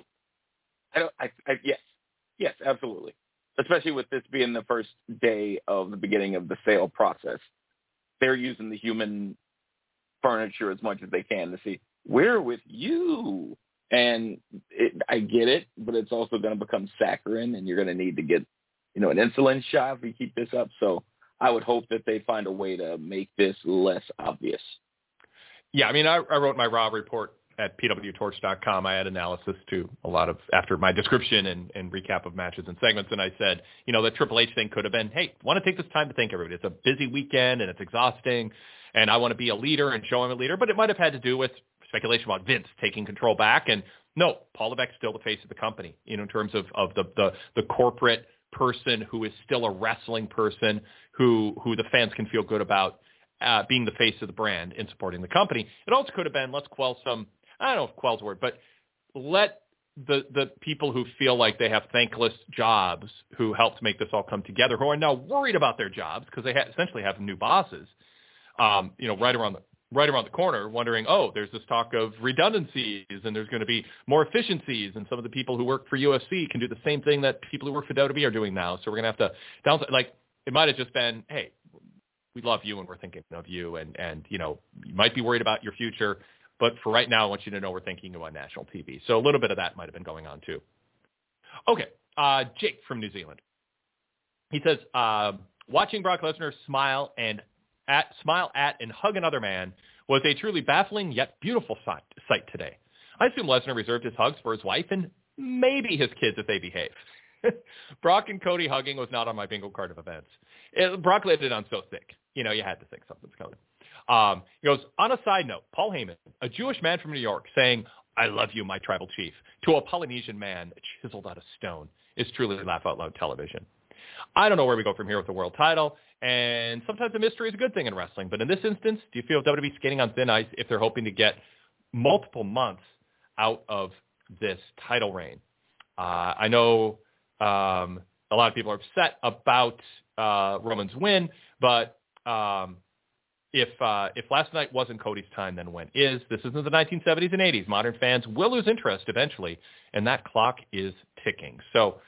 yes, absolutely. Especially with this being the first day of the beginning of the sale process, they're using the human furniture as much as they can to see, we're with you. And I get it, but it's also going to become saccharine, and you're going to need to get, an insulin shot if we keep this up. So I would hope that they find a way to make this less obvious. Yeah, I mean, I wrote my Raw report at pwtorch.com. I had analysis to a lot of, after my description and recap of matches and segments, and I said, the Triple H thing could have been, hey, want to take this time to thank everybody. It's a busy weekend, and it's exhausting, and I want to be a leader and show him a leader, but it might have had to do with speculation about Vince taking control back, and no, Paul Levesque's still the face of the company, in terms of the corporate person who is still a wrestling person who the fans can feel good about being the face of the brand and supporting the company. It also could have been, let's quell some, I don't know if quell's the word, but let the people who feel like they have thankless jobs who helped make this all come together, who are now worried about their jobs because they essentially have new bosses, right around the corner, wondering, there's this talk of redundancies and there's going to be more efficiencies, and some of the people who work for UFC can do the same thing that people who work for WWE are doing now. So we're going to have to downsize. Like, it might have just been, hey, we love you and we're thinking of you, and you might be worried about your future, but for right now, I want you to know we're thinking about national TV. So a little bit of that might have been going on too. Okay, Jake from New Zealand. He says, watching Brock Lesnar smile at and hug another man was a truly baffling yet beautiful sight today. I assume Lesnar reserved his hugs for his wife and maybe his kids if they behave. Brock and Cody hugging was not on my bingo card of events. Brock laid it on so thick. You had to think something's coming. He goes, on a side note, Paul Heyman, a Jewish man from New York, saying, I love you, my tribal chief, to a Polynesian man chiseled out of stone is truly laugh-out-loud television. I don't know where we go from here with the world title, and sometimes the mystery is a good thing in wrestling. But in this instance, do you feel WWE skating on thin ice if they're hoping to get multiple months out of this title reign? I know a lot of people are upset about Roman's win, but if last night wasn't Cody's time, then when is? This isn't the 1970s and 80s. Modern fans will lose interest eventually, and that clock is ticking. So,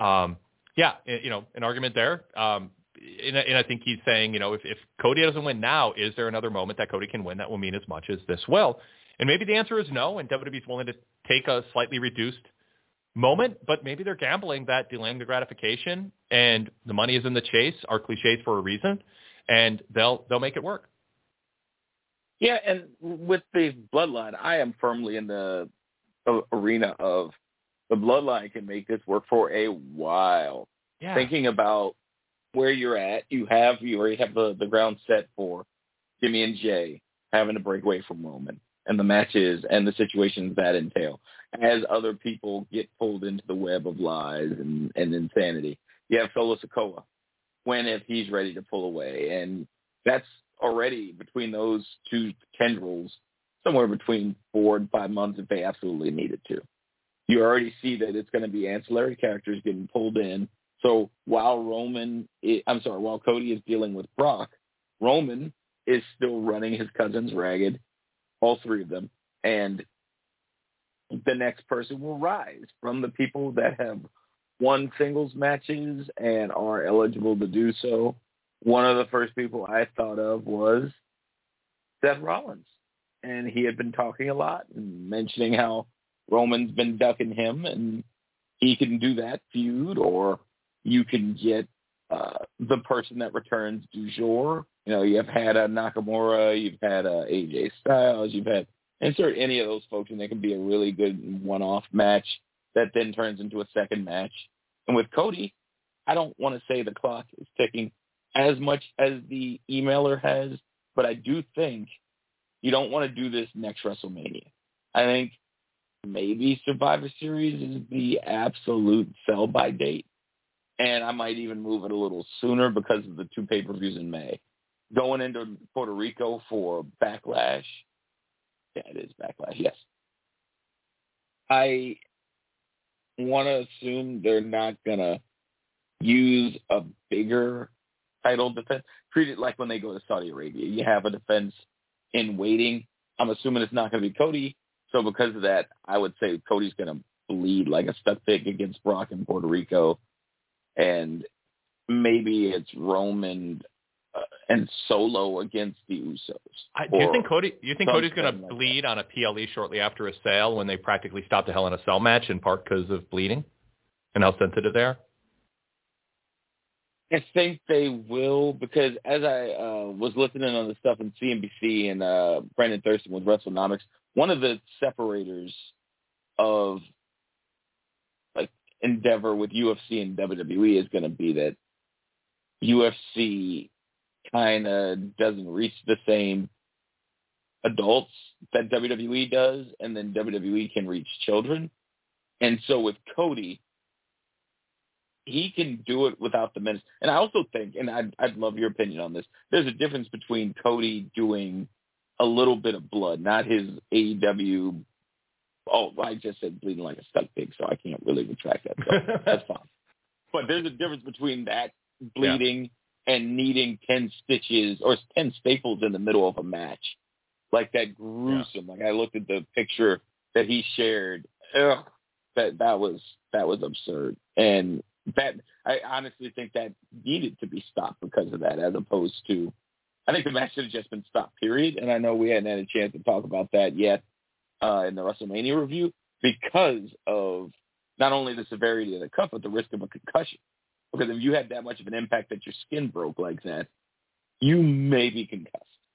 an argument there. And I think he's saying, if Cody doesn't win now, is there another moment that Cody can win that will mean as much as this will? And maybe the answer is no, and WWE's willing to take a slightly reduced moment, but maybe they're gambling that delaying the gratification and the money is in the chase are cliches for a reason, and they'll make it work. Yeah, and with the bloodline, I am firmly in the arena of the bloodline can make this work for a while. Yeah. Thinking about where you're at, you already have the ground set for Jimmy and Jay having to break away from Roman and the matches and the situations that entail as other people get pulled into the web of lies and insanity. You have Solo Sikoa if he's ready to pull away, and that's already between those two tendrils somewhere between 4 and 5 months if they absolutely needed to. You already see that it's going to be ancillary characters getting pulled in. So while Cody is dealing with Brock, Roman is still running his cousins ragged, all three of them, and the next person will rise from the people that have won singles matches and are eligible to do so. One of the first people I thought of was Seth Rollins, and he had been talking a lot and mentioning how Roman's been ducking him, and he can do that feud, or you can get the person that returns du jour. You've had a Nakamura, you've had a AJ Styles, insert any of those folks, and they can be a really good one-off match that then turns into a second match. And with Cody, I don't want to say the clock is ticking as much as the emailer has, but I do think you don't want to do this next WrestleMania. I think maybe Survivor Series is the absolute sell-by date, and I might even move it a little sooner because of the 2 pay-per-views in May. Going into Puerto Rico for Backlash. Yeah, it is Backlash, yes. I want to assume they're not going to use a bigger title defense. Treat it like when they go to Saudi Arabia. You have a defense in waiting. I'm assuming it's not going to be Cody. So because of that, I would say Cody's going to bleed like a stuck pig against Brock in Puerto Rico. And maybe it's Roman and Solo against the Usos. Do you think Cody's going to bleed on a PLE shortly after a sale when they practically stopped the Hell in a Cell match in part because of bleeding and how sensitive they are? I think they will, because as I was listening on the stuff in CNBC and Brandon Thurston with WrestleNomics, one of the separators of like endeavor with UFC and WWE is going to be that UFC kind of doesn't reach the same adults that WWE does, and then WWE can reach children. And so with Cody, he can do it without the menace. And I also think, and I'd love your opinion on this, there's a difference between Cody doing a little bit of blood, not his AEW, I just said bleeding like a stuck pig, so I can't really retract that. So that's fine. But there's a difference between that bleeding and needing 10 stitches or 10 staples in the middle of a match. Like that gruesome. Like I looked at the picture that he shared. Ugh, that was absurd. And that I honestly think that needed to be stopped because of that, as opposed to, I think the match should have just been stopped, period. And I know we hadn't had a chance to talk about that yet in the WrestleMania review, because of not only the severity of the cut, but the risk of a concussion. Because if you had that much of an impact that your skin broke like that, you may be concussed.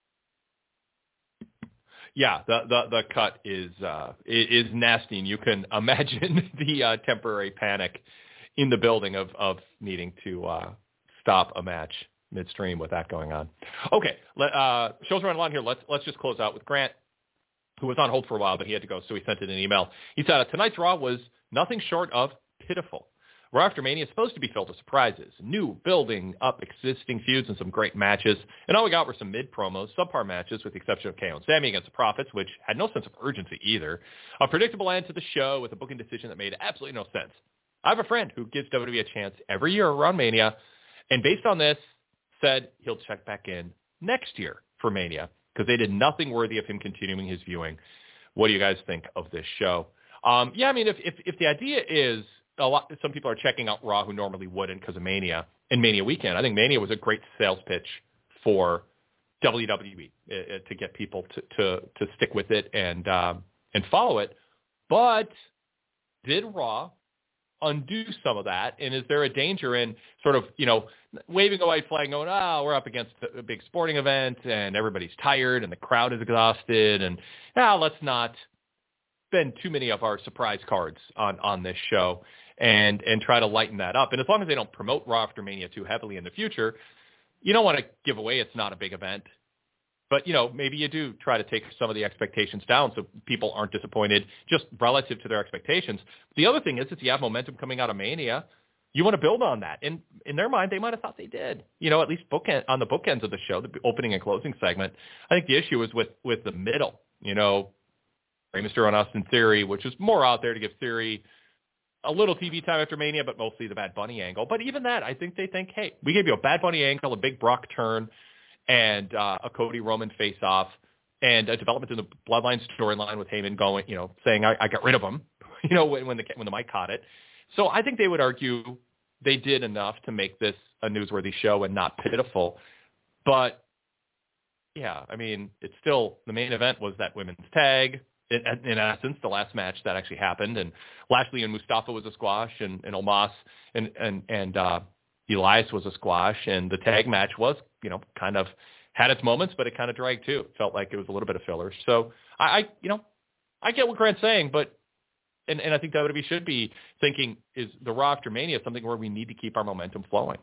Yeah, the cut is nasty, and you can imagine the temporary panic in the building of needing to stop a match midstream with that going on. Okay, show's running along here. Let's just close out with Grant, who was on hold for a while, but he had to go, so he sent in an email. He said, tonight's Raw was nothing short of pitiful. Raw after Mania is supposed to be filled with surprises, new building up existing feuds and some great matches. And all we got were some mid-promos, subpar matches with the exception of KO and Sammy against the Profits, which had no sense of urgency either. A predictable end to the show with a booking decision that made absolutely no sense. I have a friend who gives WWE a chance every year around Mania, and based on this, said he'll check back in next year for Mania because they did nothing worthy of him continuing his viewing. What do you guys think of this show? I mean, if the idea is some people are checking out Raw who normally wouldn't because of Mania and Mania weekend. I think Mania was a great sales pitch for WWE to get people to stick with it and follow it. But did Raw undo some of that? And is there a danger in sort of, waving a white flag going, we're up against a big sporting event and everybody's tired and the crowd is exhausted and let's not spend too many of our surprise cards on this show and try to lighten that up. And as long as they don't promote Raw after Mania too heavily in the future, you don't want to give away it's not a big event. But, maybe you do try to take some of the expectations down so people aren't disappointed just relative to their expectations. The other thing is if you have momentum coming out of Mania, you want to build on that. And in their mind, they might have thought they did. At least on the bookends of the show, the opening and closing segment. I think the issue is with the middle, Rey Mysterio and Austin Theory, which is more out there to give Theory a little TV time after Mania, but mostly the Bad Bunny angle. But even that, I think they think, hey, we gave you a Bad Bunny angle, a big Brock turn, and a Cody Roman face-off, and a development in the Bloodline storyline with Heyman going, saying I got rid of him, when the mic caught it. So I think they would argue they did enough to make this a newsworthy show and not pitiful. But yeah, I mean, it's still, the main event was that women's tag. In essence, the last match that actually happened, and Lashley and Mustafa was a squash, and Omos and Elias was a squash, and the tag match was, kind of had its moments, but it kind of dragged too. It felt like it was a little bit of filler. So I get what Grant's saying, but and I think WWE should be thinking, is the Raw after Mania something where we need to keep our momentum flowing?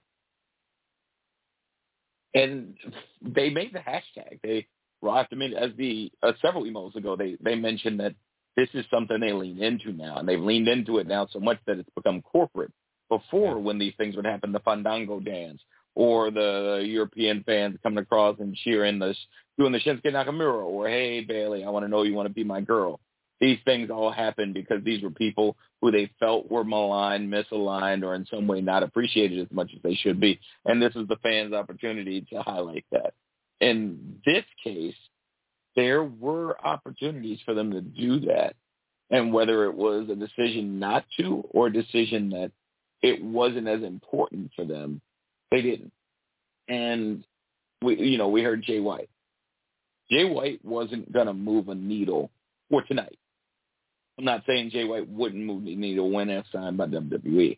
And they made the hashtag. Raw after Mania, as several emails ago, they mentioned that this is something they lean into now, and they've leaned into it now so much that it's become corporate. Before, when these things would happen, the Fandango dance or the European fans coming across and cheering doing the Shinsuke Nakamura, or hey Bailey, I want to know you want to be my girl. these things all happened because these were people who they felt were maligned, misaligned, or in some way not appreciated as much as they should be. And this is the fans' opportunity to highlight that. In this case, there were opportunities for them to do that. And whether it was a decision not to or a decision that it wasn't as important for them, they didn't. And we heard Jay White. Jay White wasn't going to move a needle for tonight. I'm not saying Jay White wouldn't move the needle when it's signed by WWE.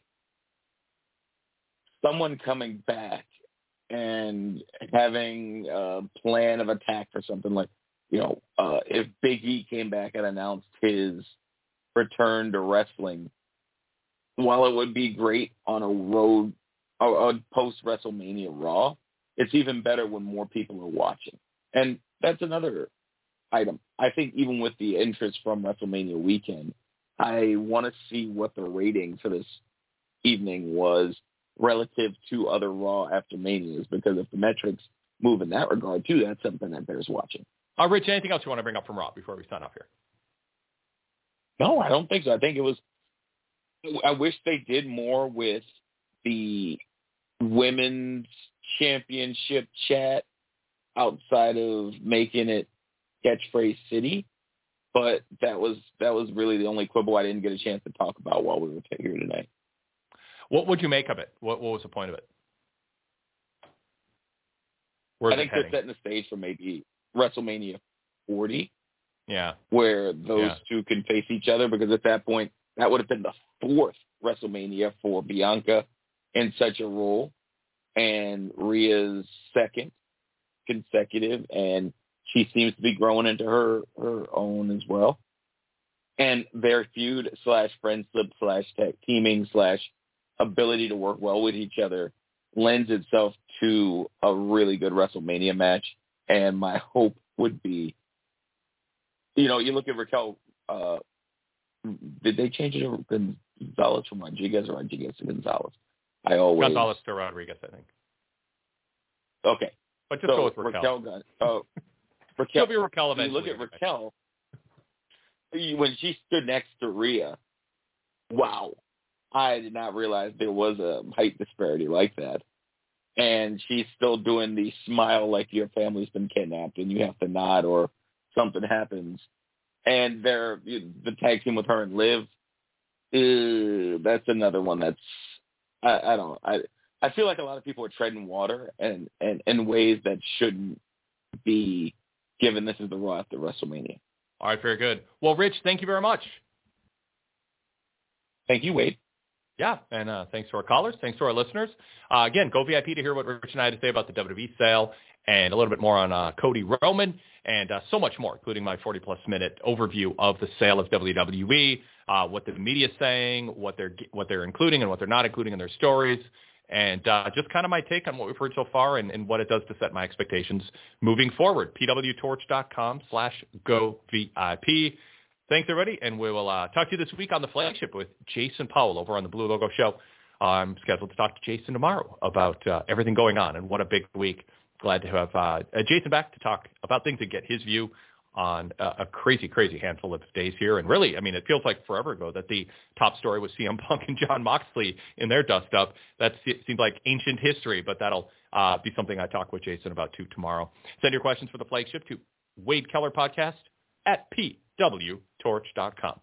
Someone coming back and having a plan of attack for something like, if Big E came back and announced his return to wrestling, while it would be great on a post-WrestleMania Raw, it's even better when more people are watching. And that's another item. I think even with the interest from WrestleMania weekend, I want to see what the rating for this evening was relative to other Raw after Manias, because if the metrics move in that regard too, that's something that bears watching. Rich, anything else you want to bring up from Raw before we sign off here? No, I don't think so. I think I wish they did more with the women's championship chat outside of making it Catchphrase City, but that was really the only quibble I didn't get a chance to talk about while we were here tonight. What would you make of it? What was the point of it? I think they're setting the stage for maybe WrestleMania 40. Yeah. Where those two can face each other, because at that point, that would have been the fourth WrestleMania for Bianca in such a role, and Rhea's second consecutive, and she seems to be growing into her own as well. And their feud / friendship / tag teaming / ability to work well with each other lends itself to a really good WrestleMania match. And my hope would be, you look at Raquel, did they change it to Gonzalez from Rodriguez or Rodriguez to Gonzalez? Gonzalez to Rodriguez, I think. Okay. But just go with Raquel. Raquel. She'll be Raquel eventually. You look at Raquel, when she stood next to Rhea, wow. I did not realize there was a height disparity like that. And she's still doing the smile like your family's been kidnapped and you have to nod or something happens. And the tag team with her and Liv, that's another one that's, I feel like a lot of people are treading water and in ways that shouldn't be, given this is the Raw after WrestleMania. All right, very good. Well, Rich, thank you very much. Thank you, Wade. Yeah, and thanks to our callers. Thanks to our listeners. Again, go VIP to hear what Rich and I had to say about the WWE sale and a little bit more on Cody Roman and so much more, including my 40-plus minute overview of the sale of WWE, what the media is saying, what they're including and what they're not including in their stories, and just kind of my take on what we've heard so far and what it does to set my expectations moving forward. pwtorch.com/govip. Thanks, everybody, and we will talk to you this week on the flagship with Jason Powell over on the Blue Logo Show. I'm scheduled to talk to Jason tomorrow about everything going on, and what a big week. Glad to have Jason back to talk about things and get his view on a crazy, crazy handful of days here. And really, I mean, it feels like forever ago that the top story was CM Punk and Jon Moxley in their dust-up. That seems like ancient history, but that'll be something I talk with Jason about, too, tomorrow. Send your questions for the flagship to Wade Keller Podcast at pwtorch.com.